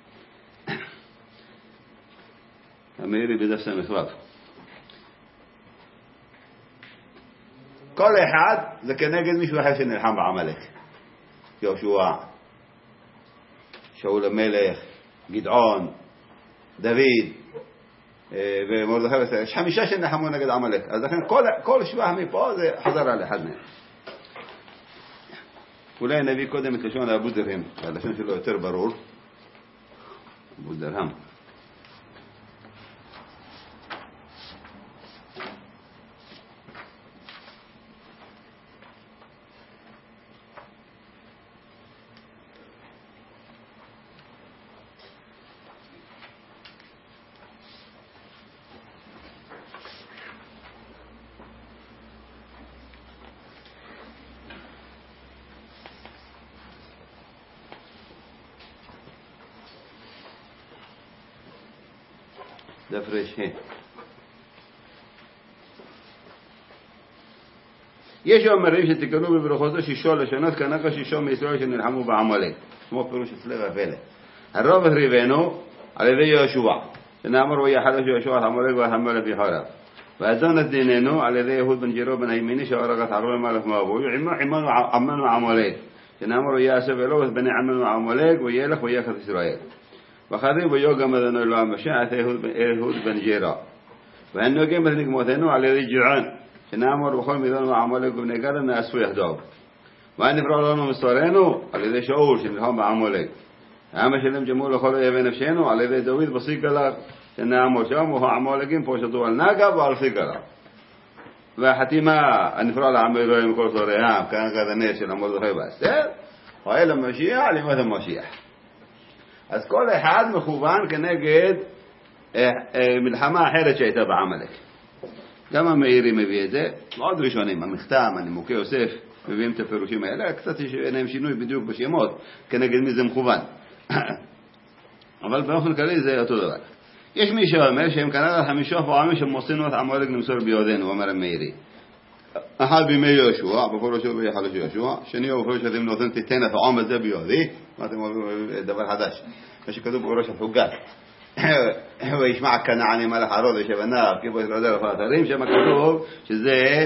המאירי בדף סמ"ו. כל אחד זה כנגד מישהו אחר שנלחם בעמלק. יהושע, שאול המלך, גדעון, דוד ומרדכי. יש חמישה שנלחמו נגד עמלק. אז לכן כל, כל שבח מפה זה חזר על אחד מהם. אולי נביא קודם את לשון אבו דרהם, הלשון שלו יותר ברור. אבו דרהם. דף רש"ה. יש אומרים שתקנו בברכותו שישו לשונות כנקה שישו מישראל שנלחמו בעמלק, כמו פירוש הפלא והפלא. הרוב ריבנו על ידי יהושע, שנאמר ויחלש יהושע את עמלק והחמל לפי חרב. ואדון את דיננו על ידי יהוד בן ג'ירו בן הימיני שהרג את ערום מלך מאבו, עמנו עמנו עמלק, שנאמר ויאסף אלוהו את בני עמנו עמלק וילך ויחד ישראל. وخذوا بيوغم ذنو الله مشاعة يهود بن جيرا وأنه قيمة نقمتنو على ذي جعان شنامر وخل مذنو عمالك ونقال أسفو يهداب وأن فرعلانو مستارينو على ذي شعور شنهم عمالك أما شنم جمول وخلو يبين نفسينو على ذي دويد بسيق الله شنامر شام وهو عمالكين فوشتوا الناقب والفيق الله وحتيما أن فرعل عمالك ويمكور صوريهم كان كذا نيش الأمر ذخي بس وهي لما مشيح لماذا مشيح אז כל אחד מכוון כנגד מלחמה אחרת שהייתה בעמלק. גם המאירי מביא את זה, מאוד ראשונים, המכתם, הנימוקי יוסף, מביאים את הפירושים האלה, קצת יש להם שינוי בדיוק בשמות, כנגד מי זה מכוון. אבל באופן כללי זה אותו דבר. יש מי שאומר שהם כנראה חמישה פעמים שמוסנו את עמלק נמסור ביודנו, אומר המאירי. אחד בימי יהושע, בפירוש שלו יחלש יהושע, שני הוא בפירוש שאתם נותן תיתן את העם הזה ביודי, מה אתם אומרים דבר חדש, מה שכתוב בראש הפוגת, וישמע כנעני מלך ערוד שבנה, כיבו ישראל לפאתרים, שם כתוב שזה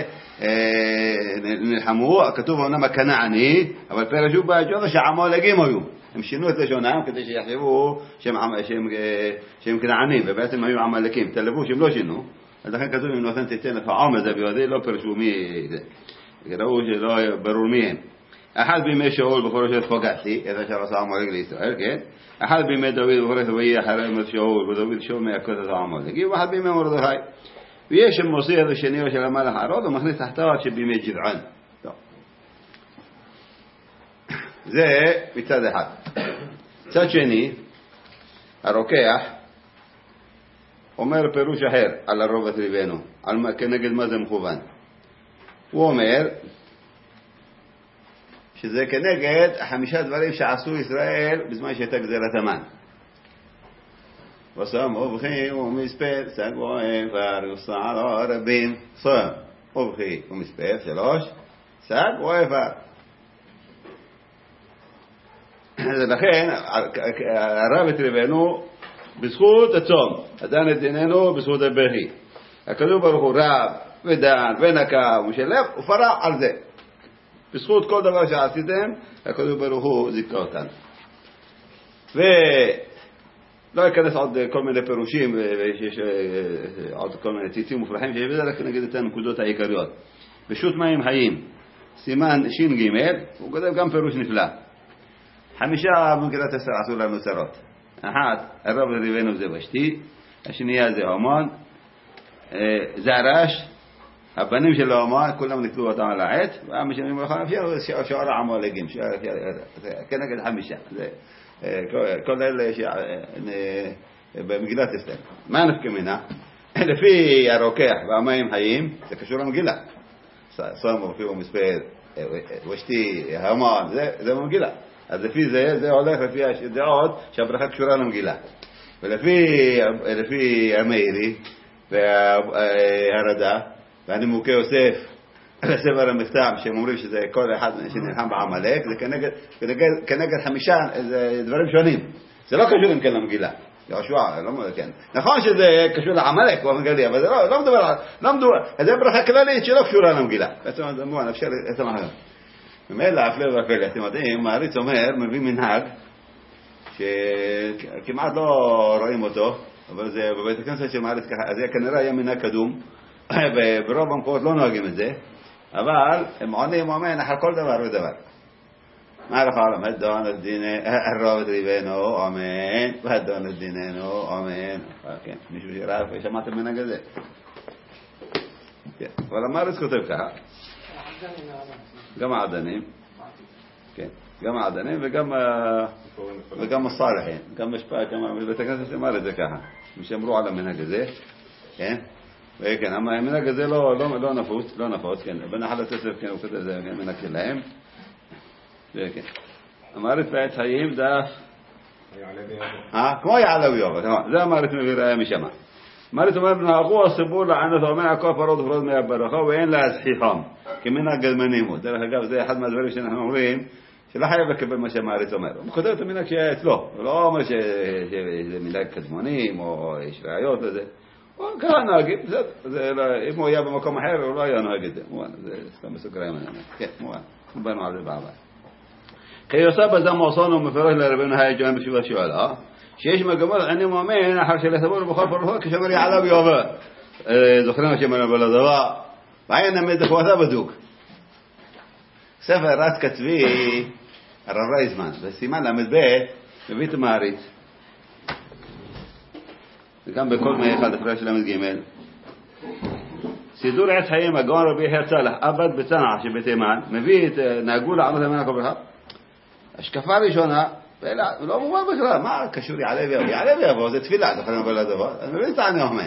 נלחמו, כתוב אומנם הכנעני, אבל פרשו בהג'ודה שהעמלקים היו, הם שינו את לשונם כדי שיחשבו שהם כנענים, ובעצם היו עמלקים, תלבו שהם לא שינו, אז לכן כתוב אם נותן תיתן את העם הזה ביודי, לא פרשו מי זה, ראו שלא ברור מי הם. אחד בימי שאול בפרשת פגעתי, את אשר עשה עמלק לישראל, כן? אחד בימי דוד בפרשת ויהי אחרי מות שאול, ודוד שוב מהכות את העמלק, ואחד בימי מרדכי. ויש המוסי הזה שני של המלך ערוד, ומכניס תחתיו עד שבימי גדעון. זה מצד אחד. מצד שני, הרוקח, אומר פירוש אחר על הרוב ריבנו, על מה, כנגד מה זה מכוון. הוא אומר שזה כנגד חמישה דברים שעשו ישראל בזמן שהייתה גזירת המן. וסם ובכי ומספר סגויים והרוסע רבים. סם ובכי ומספר שלוש סג ואיבר. לכן הרב את רבנו בזכות הצום, עדן את דיננו בזכות הבכי. הקדוש ברוך הוא רב ודן ונקה ומשלב ופרע על זה. בזכות כל דבר שעשיתם, הקדוש ברוך הוא זיכה אותנו. ולא אכנס עוד כל מיני פירושים, ויש עוד כל מיני ציצים מופרחים שיש בזה, רק נגיד את הנקודות העיקריות. בשו"ת מים חיים, סימן שין ג' הוא כותב גם פירוש נפלא. חמישה במגילת אסתר עשו לנו צרות. אחת, הרב ריבנו זה ושתי, השנייה זה המן, זה הרש, הבנים של המן, כולם נתלו אותם על העץ, והמשנים הלכו, שער העמלקים, כנגד חמישה. כל אלה במגילת אסתר. מה נפקא מינה? לפי הרוקח והמים חיים, זה קשור למגילה. סום ורפי ומספר, ושתי, המן, זה במגילה. אז לפי זה, זה הולך לפי הדעות שהברכה קשורה למגילה. ולפי המאירי והרדה והנימוקי יוסף לספר המכתב שהם אומרים שזה כל אחד שנלחם בעמלק, זה כנגד, כנגד, כנגד חמישה דברים שונים. זה לא קשור עם כן למגילה. יהושע, לא, כן. נכון שזה קשור לעמלק במגילה, אבל זה לא, לא מדובר, לא מדובר, זה ברכה כללית שלא קשורה למגילה. בעצם זה מובן, אפשר את המחר. ממילא הפלא ופלא, אתם יודעים, מעריץ אומר, מביא מנהג שכמעט לא רואים אותו, אבל זה בבית הכנסת של מעריץ ככה, אז זה כנראה היה מנהג קדום, וברוב המקומות לא נוהגים את זה, אבל הם עונים אמן אחר כל דבר ודבר. מה לך עולם? הדון את דיני, הרוב את ריבנו, אמן, והדון את דיננו, אמן. כן, מישהו שראה, שמעתם מנהג הזה. אבל המעריץ כותב ככה. גם העדנים, כן, גם העדנים וגם וגם הסלחים, גם משפט, גם בבית הכנסת אמר את זה ככה, משמרו על המנהג הזה, כן, וכן, המנהג הזה לא לא לא נפוץ, לא נפוץ, כן, בנחלת יוסף כן, הוא כתב זה מנהג שלהם, וכן, אמרת בעת חיים דף, אה, כמו יעלו יובה, זה אמרת מביא משמה. מרת אומר נהגו הסיפור לענת אומר הכל פרות ופרות מהברכה ואין להזחיחם כמנהג הזמנים. דרך אגב זה אחד מהדברים שאנחנו אומרים שלא חייב לקבל מה שמעריץ אומר. הוא כותב את המנהג שהיה אצלו, הוא לא אומר שזה מנהג קדמונים או יש ראיות לזה. הוא ככה נהגים, אם הוא היה במקום אחר הוא לא היה נהג את זה. זה סתם בסוגריים. כן, באנו על זה בעבר. כי יוסף בזה מועסון ומפרש לרבנו היה ג'והם בשיבה שואלה שיש מגמות עני מאמין אחר שלסבור בכל פרחות כשאמר יעלה ויובה זוכרים שאמר בלדבה בעין עמד דחואתה בדוק ספר רץ כתבי הרב רייזמן וסימן למד בית מביא את המעריץ וגם בכל מאחד אחרי של למד ג' סידור עץ חיים הגאון רבי יחיא צלח עבד בצנעא שבתימן מביא את נהגו לענות למנה כל ברכה השקפה ראשונה לא מובן בכלל, מה קשור יעלה ויבוא? יעלה ויבוא, זה תפילה, זוכרנו בלה דבר. אני מבין טענו אמן.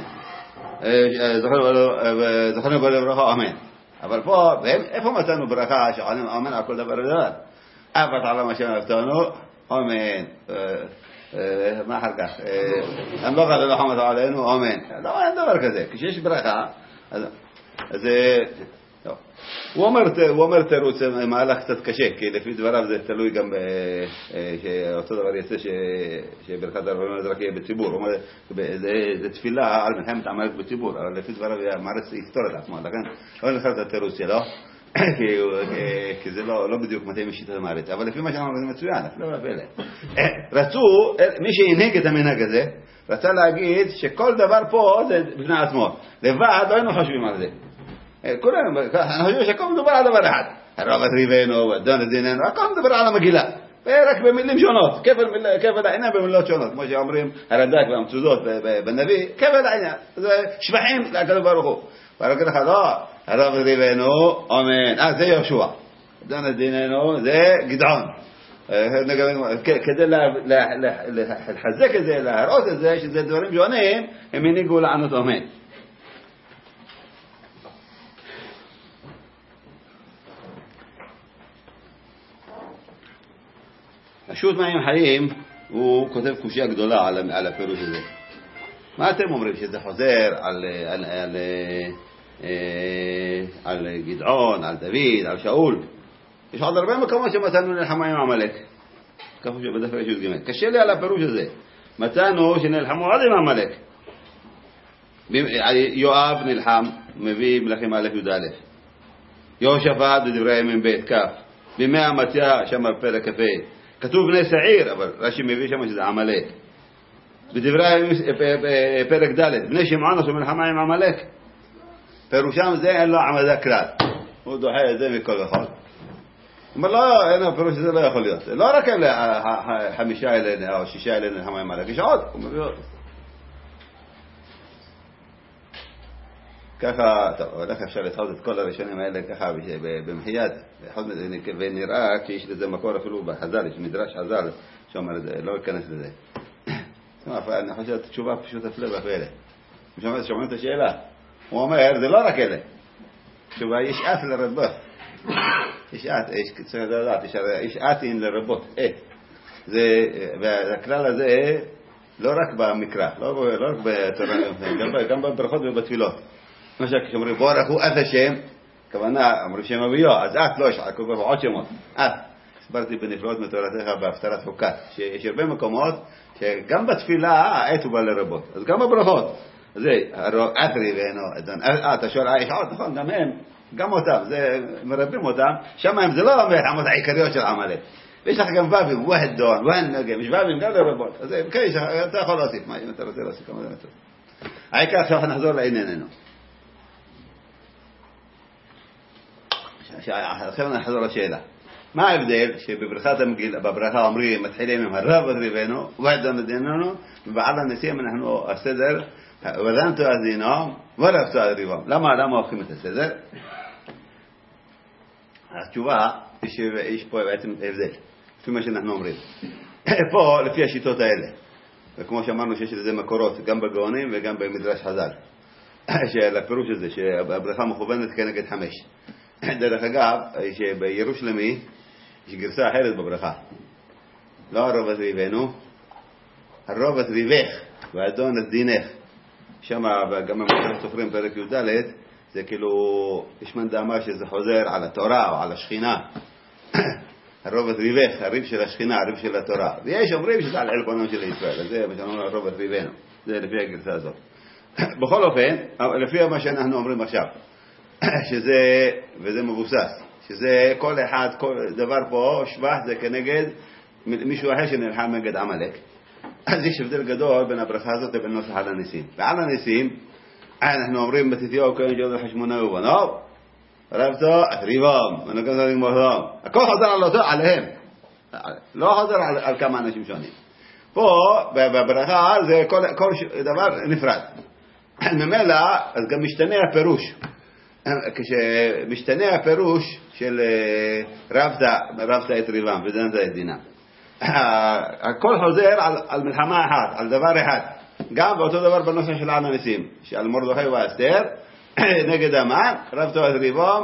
זוכרנו בלה ברכה אמן. אבל פה, איפה מצאנו ברכה שעונים אמן על כל דבר ודבר? אבת עלם השם אבטנו, אמן. מה אחר כך? המלוכה ללוחמת עלינו, אמן. לא, אין דבר כזה. כשיש ברכה, אז זה... הוא אומר תירוץ מהלך קצת קשה, כי לפי דבריו זה תלוי גם שאותו דבר יצא שברכת הרבנות זה רק יהיה בציבור. הוא אומר, זה תפילה על מלחמת עמלק בציבור, אבל לפי דבריו המערץ יפתור את עצמו, לכן לא נלחם את התירוץ שלו, כי זה לא בדיוק מתאים משיטת המערץ, אבל לפי מה שאמרנו זה מצוין, לא רפאלה. רצו, מי שהנהיג את המנהג הזה, רצה להגיד שכל דבר פה זה בפני עצמו, לבד לא היינו חושבים על זה. כולם, אני חושב שהכל מדובר על דבר אחד. הרב ריבנו, דון את דיננו, הכל מדובר על המגילה. רק במילים שונות, כפל העניין במילות שונות. כמו שאומרים הרד"ק והמצודות בנביא, כפל העניין. זה שבחים לקדוש ברוך הוא. ואני אגיד לך, לא, הרב ריבנו, אמן. אה, זה יהושע. דון את דיננו, זה גדעון. כדי לחזק את זה, להראות את זה, שזה דברים שונים, הם הניגו לענות אמן. השו"ת מים חיים, הוא כותב קושיה גדולה על, על הפירוש הזה. מה אתם אומרים? שזה חוזר על, על, על, על, על גדעון, על דוד, על שאול? יש עוד הרבה מקומות שמצאנו נלחמה עם עמלק. כפו שבדפר יש ג' קשה לי על הפירוש הזה. מצאנו שנלחמו עד עם עמלק. יואב נלחם, מביא מלכים א' י' א'. יהושפט בדברי הימים ב' כ'. בימי אמציה שם פרק כ"ה. כתוב בני שעיר, אבל רש"י מביא שם שזה עמלק. בדברי הימים פרק ד'. בני שמעון עשו מלחמה עם עמלק. פירושם זה אין לו עמדה כלל. הוא דוחה את זה מכל אחד. אבל לא, אין הפירוש שזה לא יכול להיות. לא רק אלה חמישה אלה או שישה אלה נלחמה עם עמלק, יש עוד, הוא מביא עוד. ככה, טוב, אבל איך אפשר לדחות את כל הראשונים האלה ככה במחייד, ונראה שיש לזה מקור אפילו בחז"ל, יש מדרש חז"ל שאומר את זה, לא אכנס לזה. אני חושב את התשובה פשוט הפלא ופלא. שומעים את השאלה, הוא אומר, זה לא רק אלה. תשובה, יש עת לרבות. יש עת, צריך לדעת, יש עתין לרבות, עת. והכלל הזה לא רק במקרא, לא רק בתורה, גם בברכות ובתפילות. למשל, כשאומרים בורך הוא את השם, כוונה, אומרים שם אביו, אז את לא יש, כל כך עוד שמות. את, הסברתי בנפלאות מתורתך בהפטרת חוקת, שיש הרבה מקומות שגם בתפילה העת הוא בא לרבות, אז גם בברכות. זה, את ריבנו, אתה שואל, יש עוד, נכון, גם הם, גם אותם, זה מרבים אותם, שם הם זה לא המלחמות העיקריות של עמלק. ויש לך גם ובים, ואחד דון, ואחד נגם, יש ובים גם לרבות. אז כן, אתה יכול להוסיף, מה אם אתה רוצה להוסיף, כמה זה מצב. העיקר עכשיו נחזור לענייננו. עכשיו נחזור לשאלה. מה ההבדל שבברכת המגילה, בברכה אומרים, מתחילים עם הרב ריבנו, ואחד המדיננו, ובעל הניסים אנחנו הסדר, ודנתו הזינום, ורבתו הריבם. למה, למה הופכים את הסדר? התשובה היא שיש פה בעצם הבדל, לפי מה שאנחנו אומרים. פה, לפי השיטות האלה, וכמו שאמרנו שיש לזה מקורות, גם בגאונים וגם במדרש חז"ל, של הפירוש הזה, שהברכה מכוונת כנגד חמש. דרך אגב, שבירושלמי יש גרסה אחרת בברכה. לא הרוב ריבנו, הרוב ריבך, ואדון את דינך. שם גם במסכת סופרים פרק י"ד, זה כאילו, יש מאן דאמר שזה חוזר על התורה או על השכינה. הרוב ריבך, הריב של השכינה, הריב של התורה. ויש אומרים שזה על עלבונם של ישראל, אז זה מה שאנחנו אומרים הרוב ריבנו. זה לפי הגרסה הזאת. בכל אופן, לפי מה שאנחנו אומרים עכשיו, שזה, וזה מבוסס, שזה כל אחד, כל דבר פה, שבח זה כנגד מישהו אחר שנלחם נגד עמלק. אז יש הבדל גדול בין הברכה הזאת לבין נוסח על הניסים. ועל הניסים, אנחנו אומרים בתתיהו כהן ג'ודל חשמונה ובנו, רבתו את ריבם, ונגזר לגמותם. הכל חוזר על אותו, עליהם. לא חוזר על, על כמה אנשים שונים. פה, בברכה, זה כל, כל דבר נפרד. ממילא, אז גם משתנה הפירוש. כשמשתנה הפירוש של רבתה, רבתה את ריבם ודנת את דינם. הכל חוזר על, על מלחמה אחת, על דבר אחד. גם באותו דבר בנושא של הניסים, שעל מרדכי ואסתר, נגד המן, רבתו את ריבם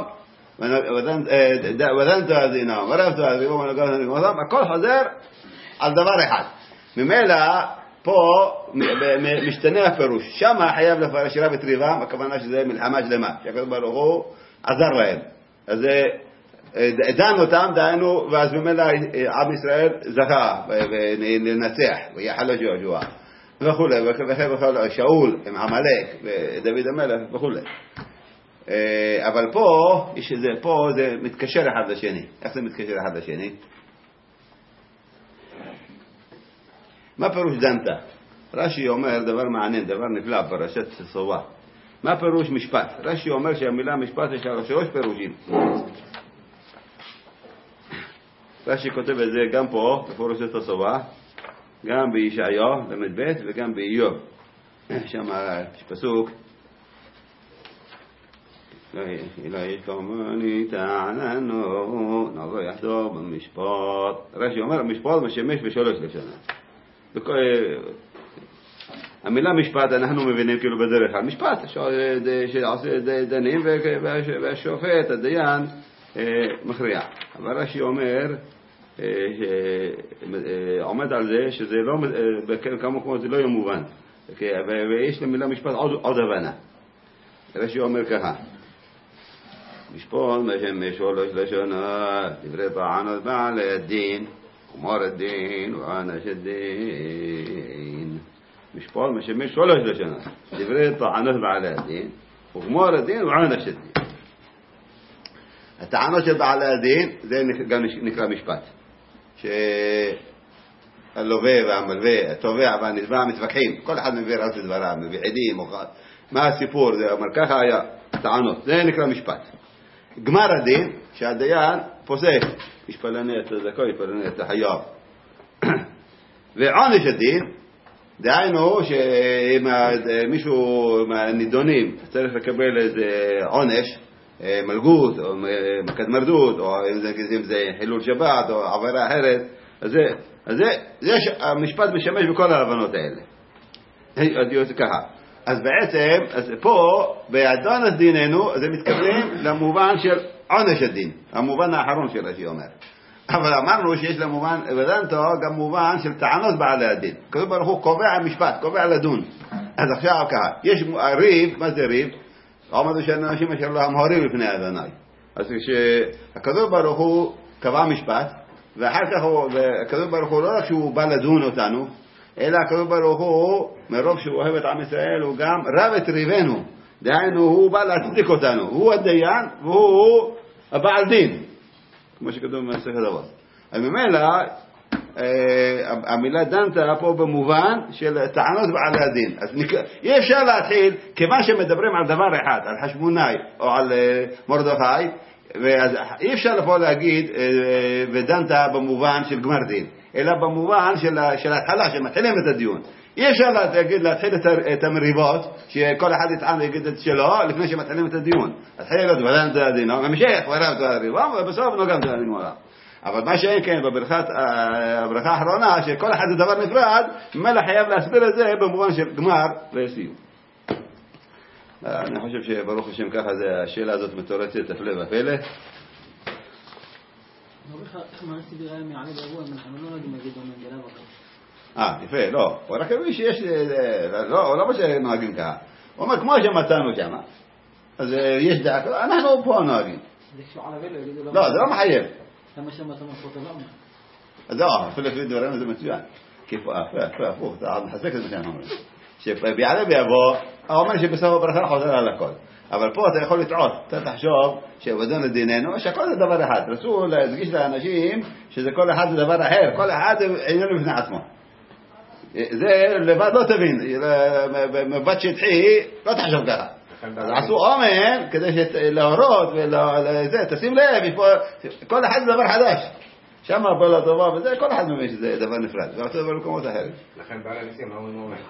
ודנת את דינם, ורבתו את ריבם ונגזר לגמותם. הכל חוזר על דבר אחד. ממילא פה משתנה הפירוש. שם חייב לפרש רב את ריבם, הכוונה שזה מלחמה שלמה, שהקדוש ברוך הוא עזר להם. אז דן אותם, דנו, ואז ממילא עם ישראל זכה וננצח, ויחל יהושע וכו' וכו', שאול עם עמלק ודוד המלך וכו'. אבל פה, פה זה מתקשר אחד לשני. איך זה מתקשר אחד לשני? מה פירוש דנת? רש"י אומר דבר מעניין, דבר נפלא בפרשת סובה. מה פירוש משפט? רש"י אומר שהמילה משפט יש לה שלוש פירושים. רש"י כותב את זה גם פה, בפרשת סובה, גם בישעיהו, למד ב' וגם באיוב. שם יש פסוק, אלא כמוני תעננו, נבוא יחזור במשפט. רש"י אומר, משפט משמש בשלוש לשונות. המילה משפט אנחנו מבינים כאילו בדרך כלל, משפט שעושה דנים והשופט, הדיין, מכריע. אבל רש"י אומר, עומד על זה שזה לא, כמה כמו זה לא יהיה מובן. ויש למילה משפט עוד הבנה. רש"י אומר ככה, משפט משמש שלוש לשונות, דברי טענות בעלי הדין, אמר הדין וענש הדין. משפט משמש שלוש לשונות, דברי טענות בעלי הדין, אמר הדין וענש הדין. הטענות של בעלי הדין זה גם נקרא משפט, שהלווה והמלווה, התובע והנתבע מתווכחים, כל אחד מביא רק את דבריו, מביא עדים, מה הסיפור, זה אומר ככה היה טענות, זה נקרא משפט. גמר הדין, שהדיין פוסק, ישפלני את הזכאי, ישפלני את החייב. ועונש הדין, דהיינו שאם מישהו מהנידונים צריך לקבל איזה עונש, מלגות או מכת מרדות, או אם זה, אם זה חילול שבת או עבירה אחרת, אז זה, אז זה, זה המשפט משמש בכל ההבנות האלה. ככה. אז בעצם, אז פה, באדון הדיננו, זה מתכוונים למובן של עונש הדין, המובן האחרון של רש"י אומר. אבל אמרנו שיש למובן, ודנתו, גם מובן של טענות בעלי הדין. כתוב ברוך הוא קובע משפט, קובע לדון. אז עכשיו ככה, יש ריב, מה זה ריב? עומדו של אנשים אשר לא המהורים לפני אדוני. אז כשהקדוש ברוך הוא קבע משפט, ואחר כך הקדוש ברוך הוא לא רק שהוא בא לדון אותנו, אלא הקדוש ברוך הוא, מרוב שהוא אוהב את עם ישראל, הוא גם רב את ריבנו. דהיינו, הוא בא להצדיק אותנו. הוא הדיין והוא הבעל דין. כמו שכתוב במסכת אבות. אז ממילא, המילה דנתה פה במובן של טענות בעלי הדין. אז אי אפשר להתחיל, כיוון שמדברים על דבר אחד, על חשמונאי או על מרדכי, אי אפשר פה להגיד ודנתה במובן של גמר דין, אלא במובן של ההתחלה, שמתחילים את הדיון. אי אפשר להתחיל את המריבות, שכל אחד יטען ויגיד את שלו, לפני שמתחילים את הדיון. התחיל את ודנתה הדין, המשך ורב את הריבה, ובסוף נוגם את הדין מולה. אבל מה שאין כן בברכה האחרונה, שכל אחד זה דבר נפרד, ממילא חייב להסביר את זה במובן של גמר וסיום. אני חושב שברוך השם ככה השאלה הזאת מתורצת הפלא ופלא. איך מעשי ביראה מעלה באירוע מנחם לא נגיד מגיד אומן גלה וכך. אה, יפה, לא. הוא רק הביא שיש, לא, לא מה שנוהגים ככה. הוא אומר, כמו שמצאנו שם, אז יש דעה, אנחנו פה נוהגים. זה כשהוא עלה ולא יגידו לא, זה לא מחייב. למה שמצאנו פה טבענו? אז לא, אפילו לפי דברינו זה מצוין. כיף, הפוך, אתה מחזק את מה שאנחנו אומרים. שביעלה ויבוא, הוא אומר שבסוף הברכה חוזר על הכל. אבל פה אתה יכול לטעות, אתה תחשוב שבדון לדיננו, שהכל זה דבר אחד. רצו להדגיש לאנשים שזה כל אחד זה דבר אחר, כל אחד עניין בפני עצמו. זה לבד לא תבין, במבט שטחי לא תחשוב ככה. אז עשו אומן כדי להורות ולזה, תשים לב, כל אחד זה דבר חדש. שם הפעולה טובה וזה, כל אחד מבין שזה דבר נפרד, ועושה דבר במקומות אחרים. לכן בעל הניסים לא אומרים אומן.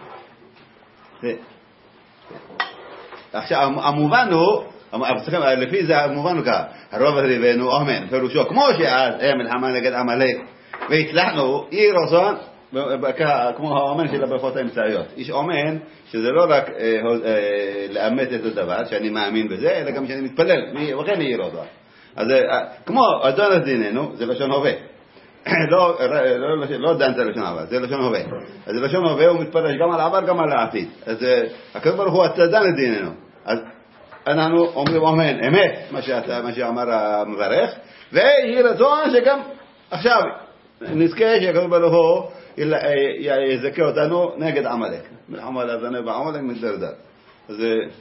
עכשיו, המובן הוא, לפי זה המובן הוא ככה, הרוב ריבנו אומן, פירושו, כמו שאז היה מלחמה נגד עמלק, והצלחנו, אי רצון, כמו האומן של הברכות האמצעיות. איש אומן, שזה לא רק לאמת את הדבר, שאני מאמין בזה, אלא גם שאני מתפלל, וכן אי רצון. אז כמו אדון הדיננו, זה לשון הווה. לא, לא דנת לשון עבר, זה לשון הווה. אז לשון הווה הוא מתפרש גם על העבר, גם על העתיד. אז הקדוש ברוך הוא דן לדיננו. אז אנחנו אומרים אמן, אמת, מה שאמר המברך, ויהי רצון שגם עכשיו נזכה שהקדוש ברוך הוא יזכה אותנו נגד עמלק. מלחמה על הזנב בעמלק מתדרדר. אז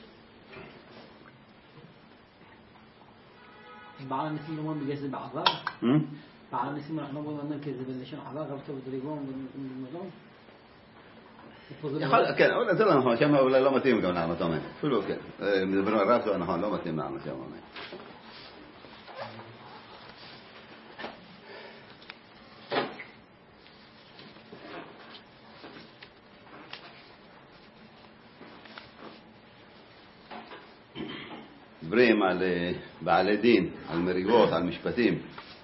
בעל הניסים לא אומרים בגלל זה בעבר? בעל הניסים אנחנו לא אומרים כזה בלשון עבר, אבל טוב דריבון ומזון? כן, אבל זה לא נכון, שם אולי לא מתאים גם לענות אומן. אפילו כן, מדברים על רב, נכון, לא מתאים לענות שם אומן. מדברים על בעלי דין, על מריבות, על משפטים.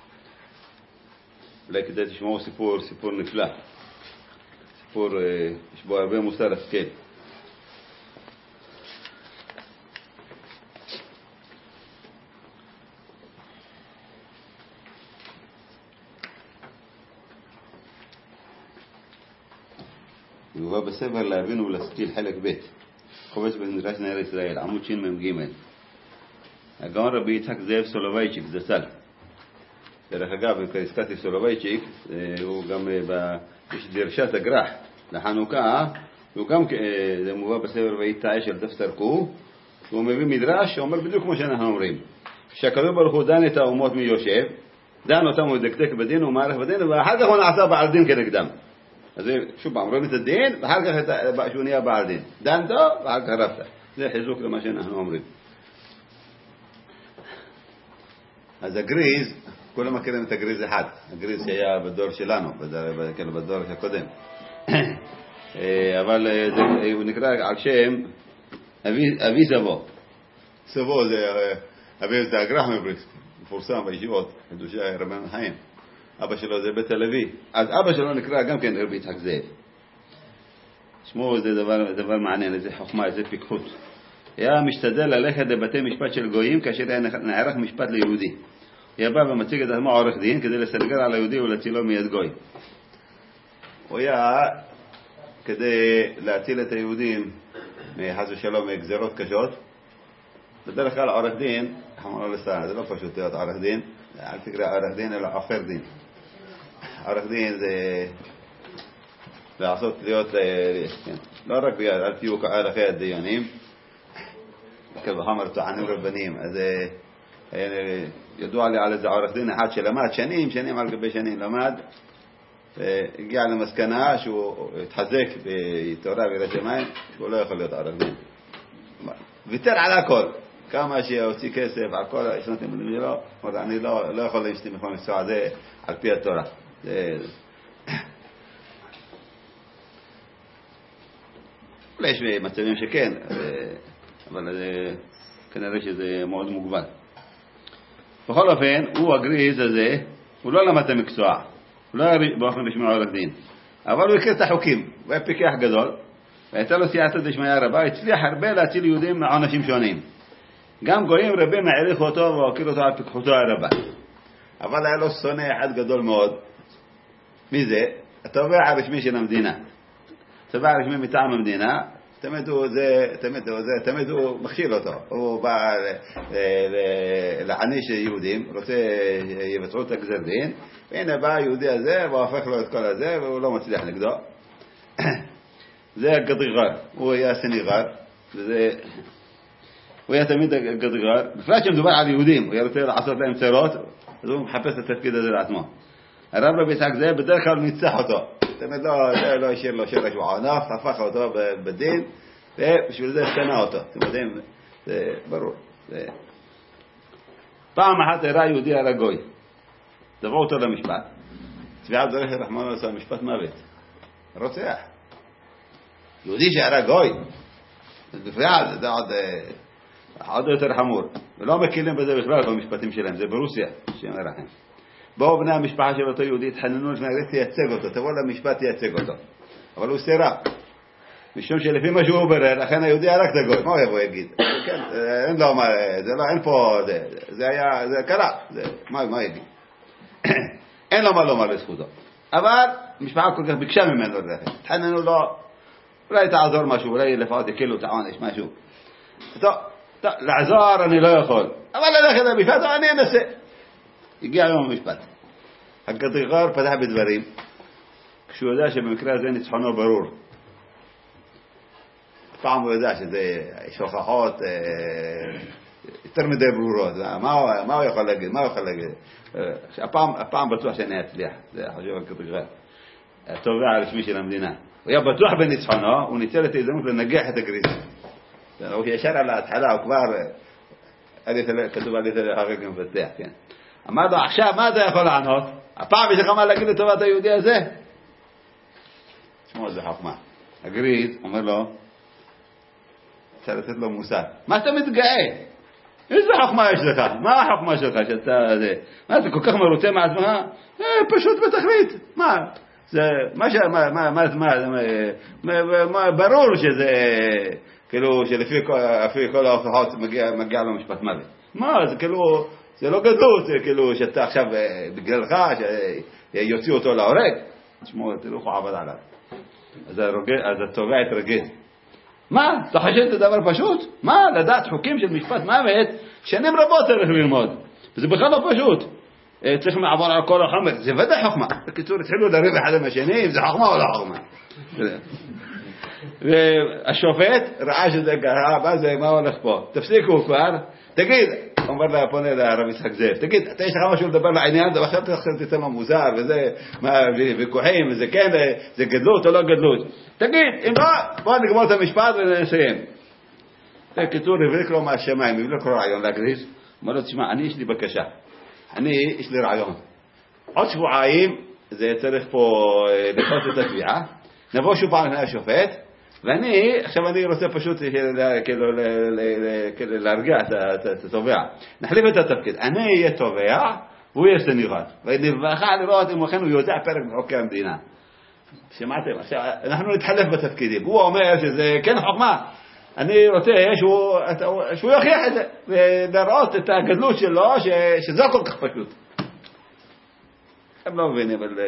אולי כדי תשמעו סיפור, סיפור נפלא. סיפור, יש בו הרבה מוסר השכל. יובא בספר להבין ולהשכיל חלק ב' חובש במדרש נר ישראל, עמוד שין מ"ג. הגאון רבי יצחק זאב סולובייצ'יק זצ"ל. דרך אגב, כזכרתי סולובייצ'יק, הוא גם יש דרשת הגרח לחנוכה, הוא גם, זה מובא בספר ויתעש של דף סרקו, הוא מביא מדרש שאומר בדיוק כמו שאנחנו אומרים, שהקדוש ברוך הוא דן את האומות מיושב, דן אותם הוא דקדק בדין ומערך בדין, ואחר כך הוא נעשה בעל דין כנגדם. אז שוב פעם, רואים את הדין, ואחר כך שהוא נהיה בעל דין. דן טוב, ואחר כך רבת. זה חיזוק למה שאנחנו אומרים. אז הגריז, כולם מכירים את הגריז אחד. הגריז שהיה בדור שלנו, בדור, בדור הקודם. אבל הוא נקרא על שם אבי סבו. סבו זה אבי זה הגרח מבריסק, מפורסם בישיבות, קדושי רבן חיים. אבא שלו זה בית הלוי. אז אבא שלו נקרא גם כן רבי יצחק זאב. שמו זה דבר, דבר מעניין, איזה חוכמה, איזה פיקחות. היה משתדל ללכת לבתי משפט של גויים כאשר היה נערך משפט ליהודי. היה בא ומציג את עצמו עורך דין כדי לסנגר על היהודי ולהצילו מיד גוי. הוא היה כדי להציל את היהודים מחס ושלום מגזרות קשות. בדרך כלל עורך דין, חמור לסע, זה לא פשוט להיות עורך דין, אל תקרא עורך דין אלא עופר דין. עורך דין זה לעשות להיות, לא רק בגלל, אל תהיו כערכי הדיונים, כל בחמר טוענים רבנים. אז ידוע לי על איזה עורך דין אחד שלמד שנים, שנים על גבי שנים למד, והגיע למסקנה שהוא התחזק בתורה ויראת שמיים, שהוא לא יכול להיות עורך דין. ויתר על הכל, כמה שהוציא כסף על כל השנות לימודים שלו, אני לא, לא יכול להשתים בכל מקצוע הזה על פי התורה. זה... אולי יש מצבים שכן, אבל זה, כנראה שזה מאוד מוגבל. בכל אופן, הוא הגריז הזה, הוא לא למד את המקצוע, הוא לא היה באופן רשמי עורך דין, אבל הוא הכיר את החוקים, הוא היה פיקח גדול, והייתה לו סייעתא דשמיא רבה, הצליח הרבה להציל יהודים מעונשים שונים. גם גויים רבים העריכו אותו והכירו אותו על פיקחותו הרבה. אבל היה לו שונא אחד גדול מאוד. מי זה? התובע הרשמי של המדינה. התובע הרשמי מטעם המדינה, תמיד הוא זה, תמיד הוא זה, תמיד הוא מכשיל אותו. הוא בא להעניש יהודים, רוצה יבצעו את הגזר דין, והנה בא היהודי הזה והופך לו את כל הזה והוא לא מצליח נגדו. זה הגדריגר, הוא היה סניגר, וזה... הוא היה תמיד גדריגר, בפרט שמדובר על יהודים, הוא היה רוצה לעשות להם צרות, אז הוא מחפש את התפקיד הזה לעצמו. הרב רבי יצחק זאב בדרך כלל ניצח אותו, תמיד לא, לא השאיר לו שרש וענף, הפך אותו בדין, ובשביל זה סנה אותו, אתם יודעים, זה ברור. זה... פעם אחת הראה יהודי על הגוי, דברו אותו למשפט, צביעת דרך רחמנו עשה משפט מוות, רוצח. יהודי שהראה גוי, זה בפרט, זה עוד... עוד יותר חמור, ולא מקילים בזה בכלל במשפטים שלהם, זה ברוסיה, שם הרחם. באו בני המשפחה של אותו יהודי, התחננו לפני הגרית, תייצג אותו, תבוא למשפט, תייצג אותו. אבל הוא סירב. משום שלפי מה שהוא ברר, לכן היהודי הרג את הגוי, מה הוא יבוא יגיד? כן, אין לו מה, זה לא, אין פה, זה, זה היה, זה קרה, זה, מה, מה יגיד? אין לו מה לומר לזכותו. אבל משפחה כל כך ביקשה ממנו ללכת, התחננו לו, אולי תעזור משהו, אולי לפחות יקלו את העונש, משהו. טוב, טוב, לעזור אני לא יכול, אבל ללכת למשפט, אני אנסה. הגיע יום המשפט. הגדריגר פתח בדברים, כשהוא יודע שבמקרה הזה ניצחונו ברור. פעם הוא יודע שזה יש הוכחות יותר מדי ברורות. מה הוא יכול להגיד? מה הוא יכול להגיד? הפעם בטוח שאני אצליח. זה חשוב הגדריגר. התובע הרשמי של המדינה. הוא היה בטוח בניצחונו, הוא ניצל את ההזדמנות לנגח את הגריזים. הוא ישר על ההתחלה, הוא כבר כתוב על ידי הרגע מבטח, כן. אמר לו, עכשיו מה אתה יכול לענות? הפעם יש לך מה להגיד לטובת היהודי הזה? תשמעו, זה חוכמה. הגריז אומר לו, צריך לתת לו מוסר. מה אתה מתגאה? איזה חוכמה יש לך? מה החוכמה שלך שאתה זה? מה אתה כל כך מרוצה מעצמך? אה, פשוט בתכלית. מה? זה, מה ש... מה, מה, מה, מה, מה, מה, ברור שזה, כאילו, שלפי כל, כל ההוכחות מגיע, מגיע לו משפט מוות. מה? זה כאילו, זה לא גדלות, זה כאילו, שאתה עכשיו, בגללך, שיוציאו אותו להורג. תשמעו, תלכו עבד עליו. אז, הרוגע, אז התובע התרגז. מה? אתה חושב את הדבר פשוט? מה? לדעת חוקים של משפט מוות, שנים רבות צריך ללמוד. וזה בכלל לא פשוט. צריכים לעבור על כל החומר. זה ודאי חוכמה. בקיצור, התחילו לריב אחד עם השני, אם זה חוכמה או לא חוכמה. והשופט ראה שזה קרה, מה זה, מה הולך פה? תפסיקו כבר. תגיד, אומר לה, פונה לרב יצחק זאב, תגיד, אתה יש לך משהו לדבר לעניין, זה עכשיו תתן לו מוזר, וזה, ויכוחים, וזה כן, זה גדלות או לא גדלות. תגיד, אם לא, בוא נגמור את המשפט ונסיים. בקיצור, הבריק לו מהשמיים, הבריק לו רעיון להגריז, אומר לו, תשמע, אני יש לי בקשה, אני, יש לי רעיון. עוד שבועיים, זה צריך פה לחוץ את התביעה, נבוא שוב פעם לפני השופט, ואני, עכשיו אני רוצה פשוט כאילו להרגיע את התובע. נחליף את התפקיד. אני אהיה תובע, והוא יהיה סניגור. ונבחר לראות אם אכן הוא יודע פרק מחוקי המדינה. שמעתם? עכשיו, אנחנו נתחלף בתפקידים. הוא אומר שזה כן חוכמה. אני רוצה שהוא, שהוא יוכיח את זה, ולראות את הגדלות שלו, שזה כל כך פשוט. הם לא מבינים, אבל...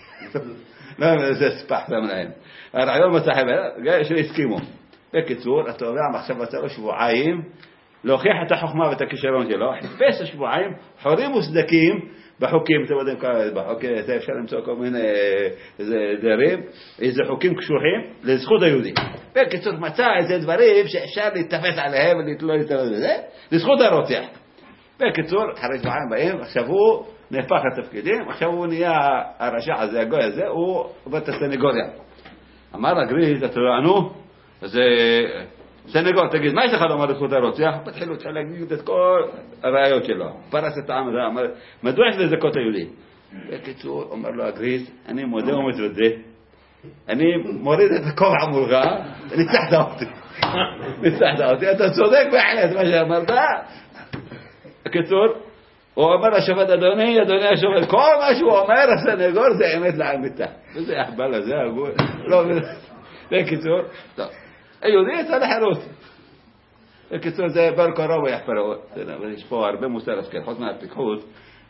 לא, זה ספח, זה מנהל. הרעיון מצחב, שהסכימו. בקיצור, התובע עכשיו מצא לו שבועיים, להוכיח את החוכמה ואת הכישרון שלו, חיפש השבועיים, חורים וסדקים בחוקים, אתם יודעים כמה, בחוקים, זה אפשר למצוא כל מיני דברים, איזה חוקים קשוחים, לזכות היהודי. בקיצור, מצא איזה דברים שאפשר להתאפס עליהם ולא להתאפס לזה, לזכות הרוצח. בקיצור, אחרי שבועיים באים, עכשיו הוא נהפך לתפקידים, עכשיו הוא נהיה הרשע הזה, הגוי הזה, הוא עובד את הסנגוריה. אמר לגריז, אתה ענו, אז סנגור, תגיד, מה יש לך לומר לזכות הרוצח? פתחילו, צריך להגיד את כל הראיות שלו. פרס את העם הזה, אמר, מדוע יש לזכות היהודי? בקיצור, אומר לו הגריז, אני מודה ומתוודה, אני מוריד את הכובע מולך, ניצחת אותי. ניצחת אותי, אתה צודק בהחלט מה שאמרת. בקיצור, הוא אומר לשופט, אדוני, אדוני השופט, כל מה שהוא אומר, הסנגור זה אמת לאמיתה. וזה יחבל הזה, הגול. לא, בקיצור, טוב. היהודי יצא לחירות. בקיצור, זה בר קרוב ויחפרו. יש פה הרבה מוסר השכל. חוץ מהפיקחות,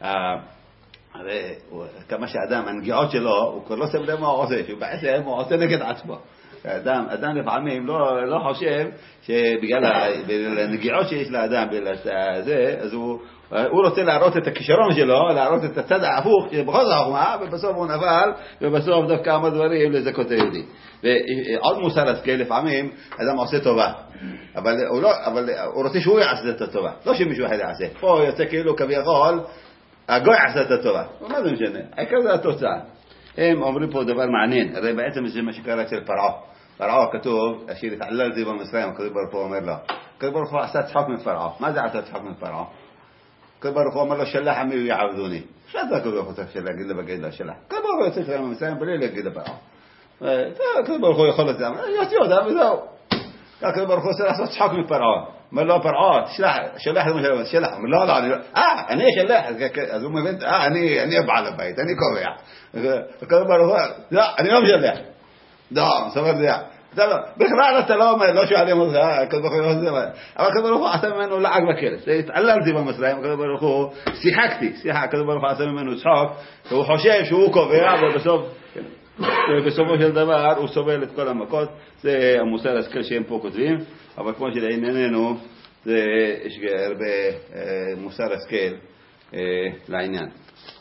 הרי כמה שאדם, הנגיעות שלו, הוא כבר לא שם לב מה הוא עושה, שהוא בעצם הוא עושה נגד עצמו. אדם, אדם לפעמים לא, לא חושב שבגלל הנגיעות שיש לאדם, בגלל זה, אז הוא, הוא רוצה להראות את הכישרון שלו, להראות את הצד ההפוך, שבכל זאת החוכמה, ובסוף הוא נבל, ובסוף דווקא כמה דברים לזכות היהודי. ועוד מוסר השכל, לפעמים אדם עושה טובה, אבל הוא, לא, אבל הוא רוצה שהוא יעשה את הטובה, לא שמישהו אחד יעשה. פה יוצא כאילו כביכול, הגוי יעשה את הטובה. מה זה משנה? העיקר זה התוצאה. הם אומרים פה דבר מעניין, הרי בעצם זה מה שקרה אצל פרעה. פרעה כתוב, אשר התעללתי במצרים, הקדוש ברוך הוא אומר לו. הקדוש ברוך הוא עשה צחוק מפרעה. מה זה עשה צחוק מפרעה? הקדוש ברוך הוא אומר לו, שלח עמי ויעבדוני. שאתה הקדוש ברוך הוא צריך להגיד לבגד לה שלח. הקדוש ברוך הוא יוצא שלהם במצרים בלי להגיד לפרעה. הקדוש ברוך הוא יכול לצאת, יוציא אותם וזהו. הקדוש ברוך הוא עושה לעשות צחוק מפרעה. אומר לו, פרעה, שלח, שלח למה שלח. אומר לו, לא, אני, אה, אני שלח. אז הוא מבין, אה, אני בעל הבית, אני קובע. הקדוש ברוך הוא, לא, אני לא משלח. לא, מסובר זה. בכלל אתה לא אומר, לא שואלים אותך, הקדוש ברוך הוא לא עושה. אבל הקדוש ברוך הוא עשה ממנו לעג בכרס. התעללתי במצרים, הקדוש ברוך הוא, שיחקתי. הקדוש ברוך הוא עשה ממנו צחוק, והוא חושב שהוא קובע, ובסוף, ובסופו של דבר הוא סובל את כל המכות. זה המוסר השכל שהם פה כותבים, אבל כמו שלענייננו, יש הרבה מוסר השכל לעניין.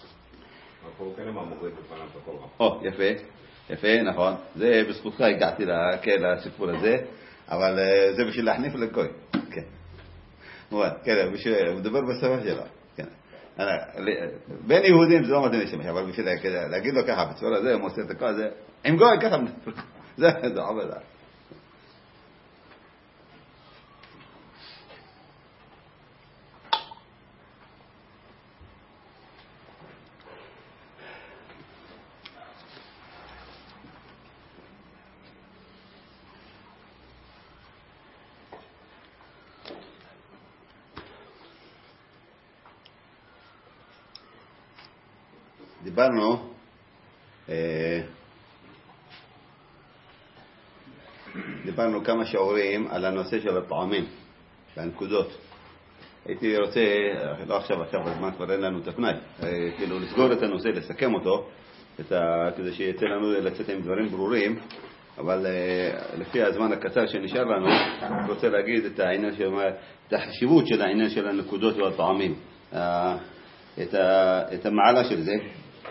או, יפה, יפה, נכון. זה בזכותך הגעתי לסיפור הזה, אבל זה בשביל להחניף לגוי. כן. כן, הוא מדבר בשפה שלו. בין יהודים זה לא מדהים לשמש, אבל בשביל להגיד לו ככה, בצורה הזה, הוא מוסר את הכל הזה, עם גוי ככה, זה עובד. דיברנו אה, דיברנו כמה שיעורים על הנושא של הטעמים, של הנקודות. הייתי רוצה, לא עכשיו, עכשיו בזמן כבר אין לנו את הפנאי, כאילו לסגור את הנושא, לסכם אותו, את ה, כדי שיצא לנו לצאת עם דברים ברורים, אבל לפי הזמן הקצר שנשאר לנו, אני רוצה להגיד את העניין של, את החשיבות של העניין של הנקודות והטעמים, את, ה, את המעלה של זה.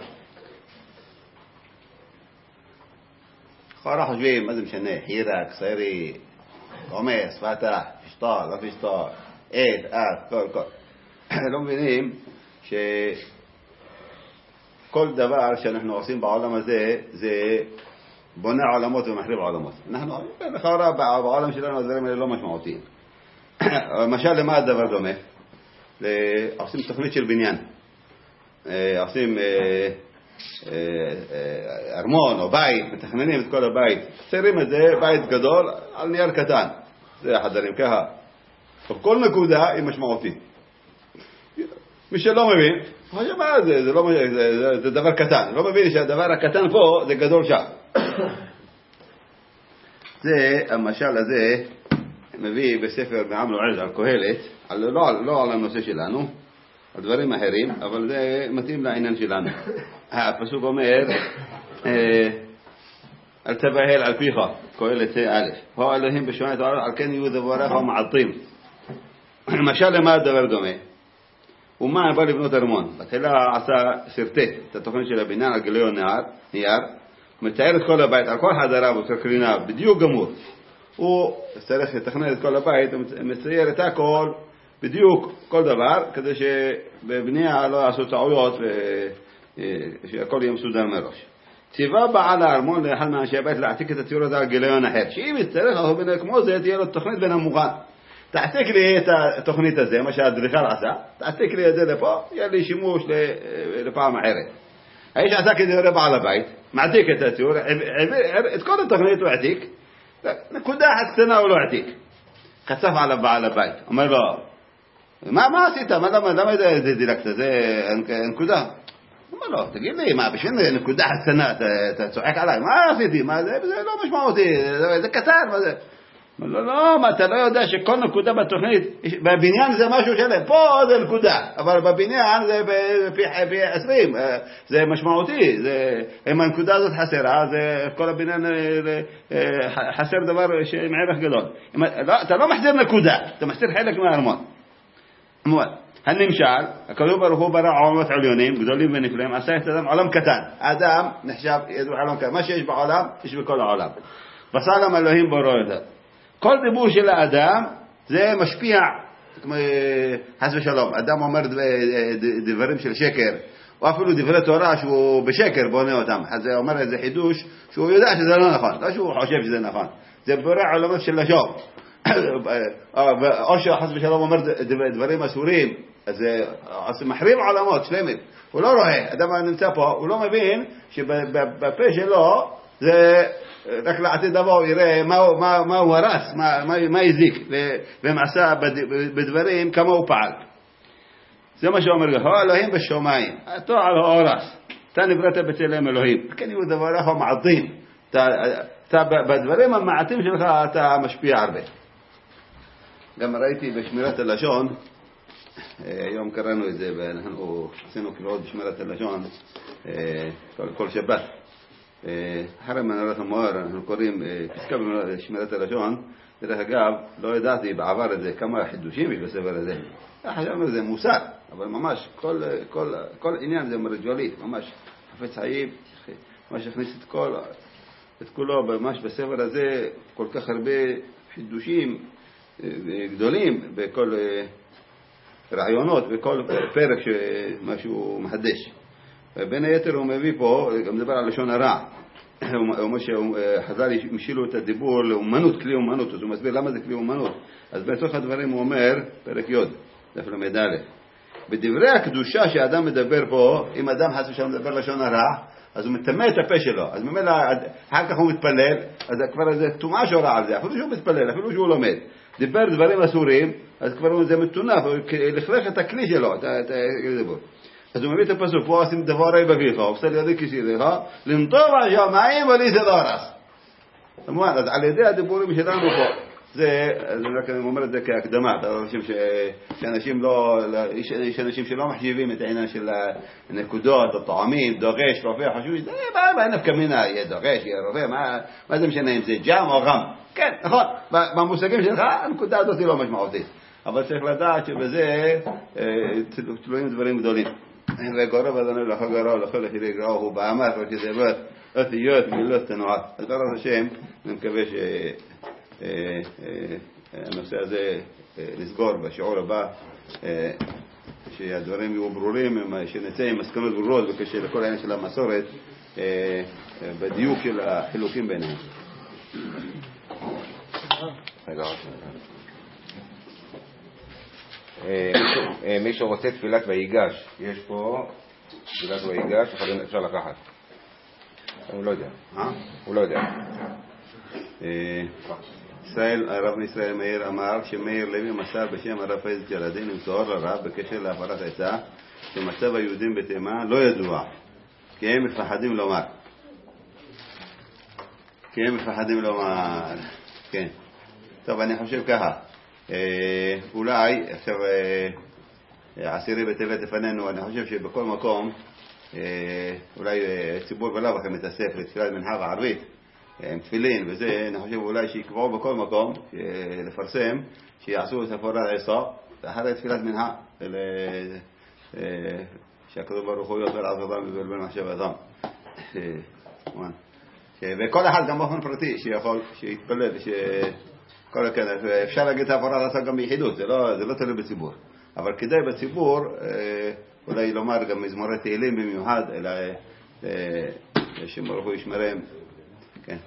לכאורה חושבים, מה זה משנה, חירק, סיירי, עומס, פתח, פשטר, לא פשטר, עד, עד, כל, כל. לא מבינים שכל דבר שאנחנו עושים בעולם הזה, זה בונה עולמות ומחריב עולמות. אנחנו, לכאורה, בעולם שלנו הדברים האלה לא משמעותיים. למשל, למה הדבר דומה? עושים תוכנית של בניין. עושים ארמון או בית, מתכננים את כל הבית. ציירים את זה, בית גדול, על נייר קטן. זה החדרים ככה. כל נקודה היא משמעותית. מי שלא מבין, חושב מה זה, זה, לא, זה, זה, זה דבר קטן. לא מבין שהדבר הקטן פה זה גדול שם. זה, המשל הזה, מביא בספר בעם לועז על קהלת, על, לא, לא על הנושא שלנו, על דברים אחרים, אבל זה מתאים לעניין שלנו. הפסוק אומר, אל תבהל על פיך, קהלת א', הו אלוהים בשמיים על כן יהיו דבריך ומעטים. למשל למה הדבר דומה? ומה בא לבנות ארמון? בתחילה עשה סרטט את התוכנית של הבניין על גליון נייר, נייר, מתאר את כל הבית, על כל חדריו וקריניו, בדיוק גמור. הוא צריך לתכנן את כל הבית, מצייר את הכל, בדיוק כל דבר, כדי שבבנייה לא יעשו טעויות ושהכל יהיה מסודר מראש. ציווה בעל הארמון לאחד מאנשי הבית להעתיק את הציור הזה על גיליון אחר, שאם יצטרך הוא בנה כמו זה, תהיה לו תוכנית בין המוכן. תעתיק לי את התוכנית הזה, מה שהאדריכל עשה, תעתיק לי את זה לפה, יהיה לי שימוש לפעם אחרת. האיש עשה כדברי בעל הבית, מעתיק את הציור, את כל התוכנית הוא העתיק, נקודה אחת קטנה הוא לא העתיק. חצף עליו בעל הבית, אומר לו, מה, מה עשית? מה, למה, למה זה דילקת? זה נקודה. הוא אומר לו, תגיד לי, מה, בשביל נקודה אחת קטנה, אתה צועק עליי, מה עשיתי? מה, זה, זה לא משמעותי, זה, זה קטן, מה זה? לא, לא, מה, אתה לא יודע שכל נקודה בתוכנית, בבניין זה משהו שלם, פה זה נקודה, אבל בבניין זה בפי עשרים, זה משמעותי, זה, אם הנקודה הזאת חסרה, זה כל הבניין חסר דבר עם ערך גדול. לא, אתה לא מחזיר נקודה, אתה מחזיר חלק מהארמון. הנמשל, הקדוש ברוך הוא ברא עולמות עליונים, גדולים ונפלאים, עשה את אדם עולם קטן. האדם נחשב, ידעו עולם קטן, מה שיש בעולם, יש בכל העולם. וסלם אלוהים בורא אותה. כל דיבור של האדם זה משפיע, כמו חס ושלום, אדם אומר דברים של שקר, או אפילו דברי תורה שהוא בשקר בונה אותם, אז זה אומר איזה חידוש שהוא יודע שזה לא נכון, לא שהוא חושב שזה נכון, זה בורא עולמות של לשון, או שחס ושלום אומר דברים אסורים, אז זה מחריב עולמות שלמים, הוא לא רואה, אדם נמצא פה, הוא לא מבין שבפה שלו זה רק לעתיד דבר, יראה מה, מה, מה הוא הרס, מה, מה, מה יזיק, ומעשה בדברים כמה הוא פעל. זה מה שאומר לך, אלוהים בשומיים, אתה על האורס, אתה נבראת בצלם אלוהים, כן יהיו דבריך מעטים, אתה, אתה, בדברים המעטים שלך אתה משפיע הרבה. גם ראיתי בשמירת הלשון, היום קראנו את זה, ואנחנו עשינו קריאות בשמירת הלשון כל, כל שבת. אחרי מנהלת המואר, אנחנו קוראים פסקה בשמירת הלשון. דרך אגב, לא ידעתי בעבר את זה, כמה חידושים יש בספר הזה. חשבנו זה מוסר, אבל ממש כל, כל, כל עניין זה מרג'ואלי, ממש חפץ חיים, ממש הכניס את כל, את כולו ממש בספר הזה, כל כך הרבה חידושים גדולים בכל רעיונות, בכל פרק שמשהו מחדש. בין היתר הוא מביא פה, גם מדבר על לשון הרע. הוא אומר שחז"ל משילו את הדיבור לאומנות, כלי אומנות, אז הוא מסביר למה זה כלי אומנות. אז בתוך הדברים הוא אומר, פרק י' דף למד א', בדברי הקדושה שהאדם מדבר פה, אם אדם חס ושלום מדבר לשון הרע, אז הוא מטמא את הפה שלו, אז ממילא אחר כך הוא מתפלל, אז כבר זה טומאה שורה על זה, אפילו שהוא מתפלל, אפילו שהוא לומד. דיבר דברים אסורים, אז כבר זה מתונף, הוא לכלך את הכלי שלו, את הדיבור. אז הוא מביא את הפסוק, פה עושים דברי בביך, עושה לידי כשיריך, למטוב על שמיים ולי סדרס. כמובן, אז על ידי הדיבורים שלנו פה, זה, אני אומר את זה כהקדמה, אתה חושב שאנשים לא, יש אנשים שלא מחשיבים את העניין של הנקודות, הטועמים, דורש, רופא, חשוב, זה מה, אין נפקא מינה, יהיה דורש, יהיה רופא, מה זה משנה אם זה ג'ם או רם? כן, נכון, במושגים שלך, הנקודה הזאת היא לא משמעותית, אבל צריך לדעת שבזה תלויים דברים גדולים. וגורב אדוני לך גרוע, לכל יחידי גרוע, הוא באמר, וכזה באת, אותיות, מילות תנועה. אז בעזרת השם, אני מקווה שהנושא הזה נסגור בשיעור הבא, שהדברים יהיו ברורים, שנצא עם מסקנות ברורות בקשר לכל העניין של המסורת, בדיוק של החילוקים ביניהם. מישהו רוצה תפילת ויגש, יש פה תפילת ויגש, אפשר לקחת. הוא לא יודע. הוא לא יודע. ישראל, הרב מישראל מאיר אמר שמאיר לוי מסר בשם הרב פייז ג'לדין למסור לרב בקשר להפרת עצה שמצב היהודים בתימן לא ידוע כי הם מפחדים לומר. כי הם מפחדים לומר. כן. טוב, אני חושב ככה. אולי, עכשיו עשירי בטבת לפנינו, אני חושב שבכל מקום אולי ציבור בלב לכם מתאסף לתפילת מנחה וערבית עם תפילין וזה, אני חושב אולי שיקבעו בכל מקום לפרסם שיעשו את הפורת עשה אחרי תפילת מנחה שהקדוש ברוך הוא יוכל לעזרם ובלבל מחשבתם וכל אחד גם באופן פרטי שיכול, שיתפלל כל הכן, אפשר להגיד את הפורת עשה גם ביחידות, זה לא, זה לא תלוי בציבור אבל כדאי בציבור אולי לומר גם מזמורי תהילים במיוחד אלא שברוך הוא ישמרם. כן.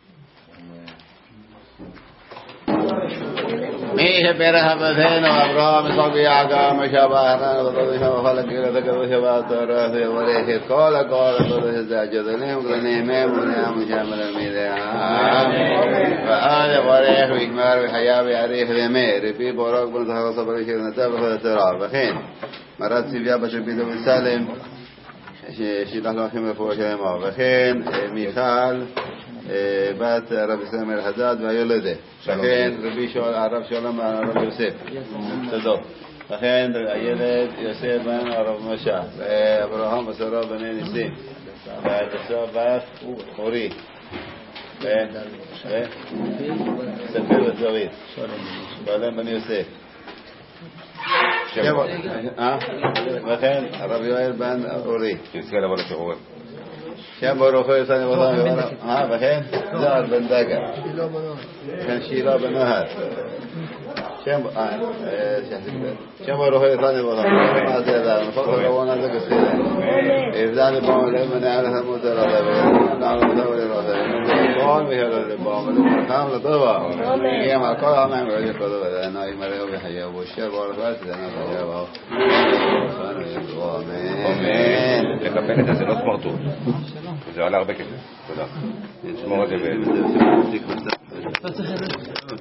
מי שברך אבותינו אברהם יצחק ויעקב משה ואהרן ותורת וכל הקהילות הקדוש והתורה ויברך את כל הקהל הקדוש הזה הגדולים וגדולים ובני משה מלמידה ועד יברך ויגמר וחיה ויאריך וימי רבי בורק בן זכר סברי שנתן וכל התורה וכן מרת צביה בת רבי דוד סלם ששילח לכם רפואה שלמה וכן מיכל בת הרב ישראל מאיר חדד והיולדת וכן רבי הרב שולם הרב יוסף תודות וכן הילד יוסף בן הרב משה ואברהם ושרה בני ניסים והתסה בת אורי וספיר ודוד שלם בן יוסף וכן הרב יואל בן אורי שיזכה לבוא לשיעורים שם ברוך הוא יצאני בותם וכן זהר בן דגה וכן שילה בן נהר שם ברוך הוא יצאני בותם מה זה ידע נפות הרבון הזה כסילה הבדני פעם לב מנהל המות הרדה ונעל המות הרדה ונעל לבום ולברחם לטובה יהיה על כל העמים ולא יפדו ודענו ימלאו ויחייהו ושר ברוך הוא יצאני ויחייהו אמן. לקבל את זה, זה לא סמרטוט. זה עלה הרבה כסף. תודה. נשמור את זה.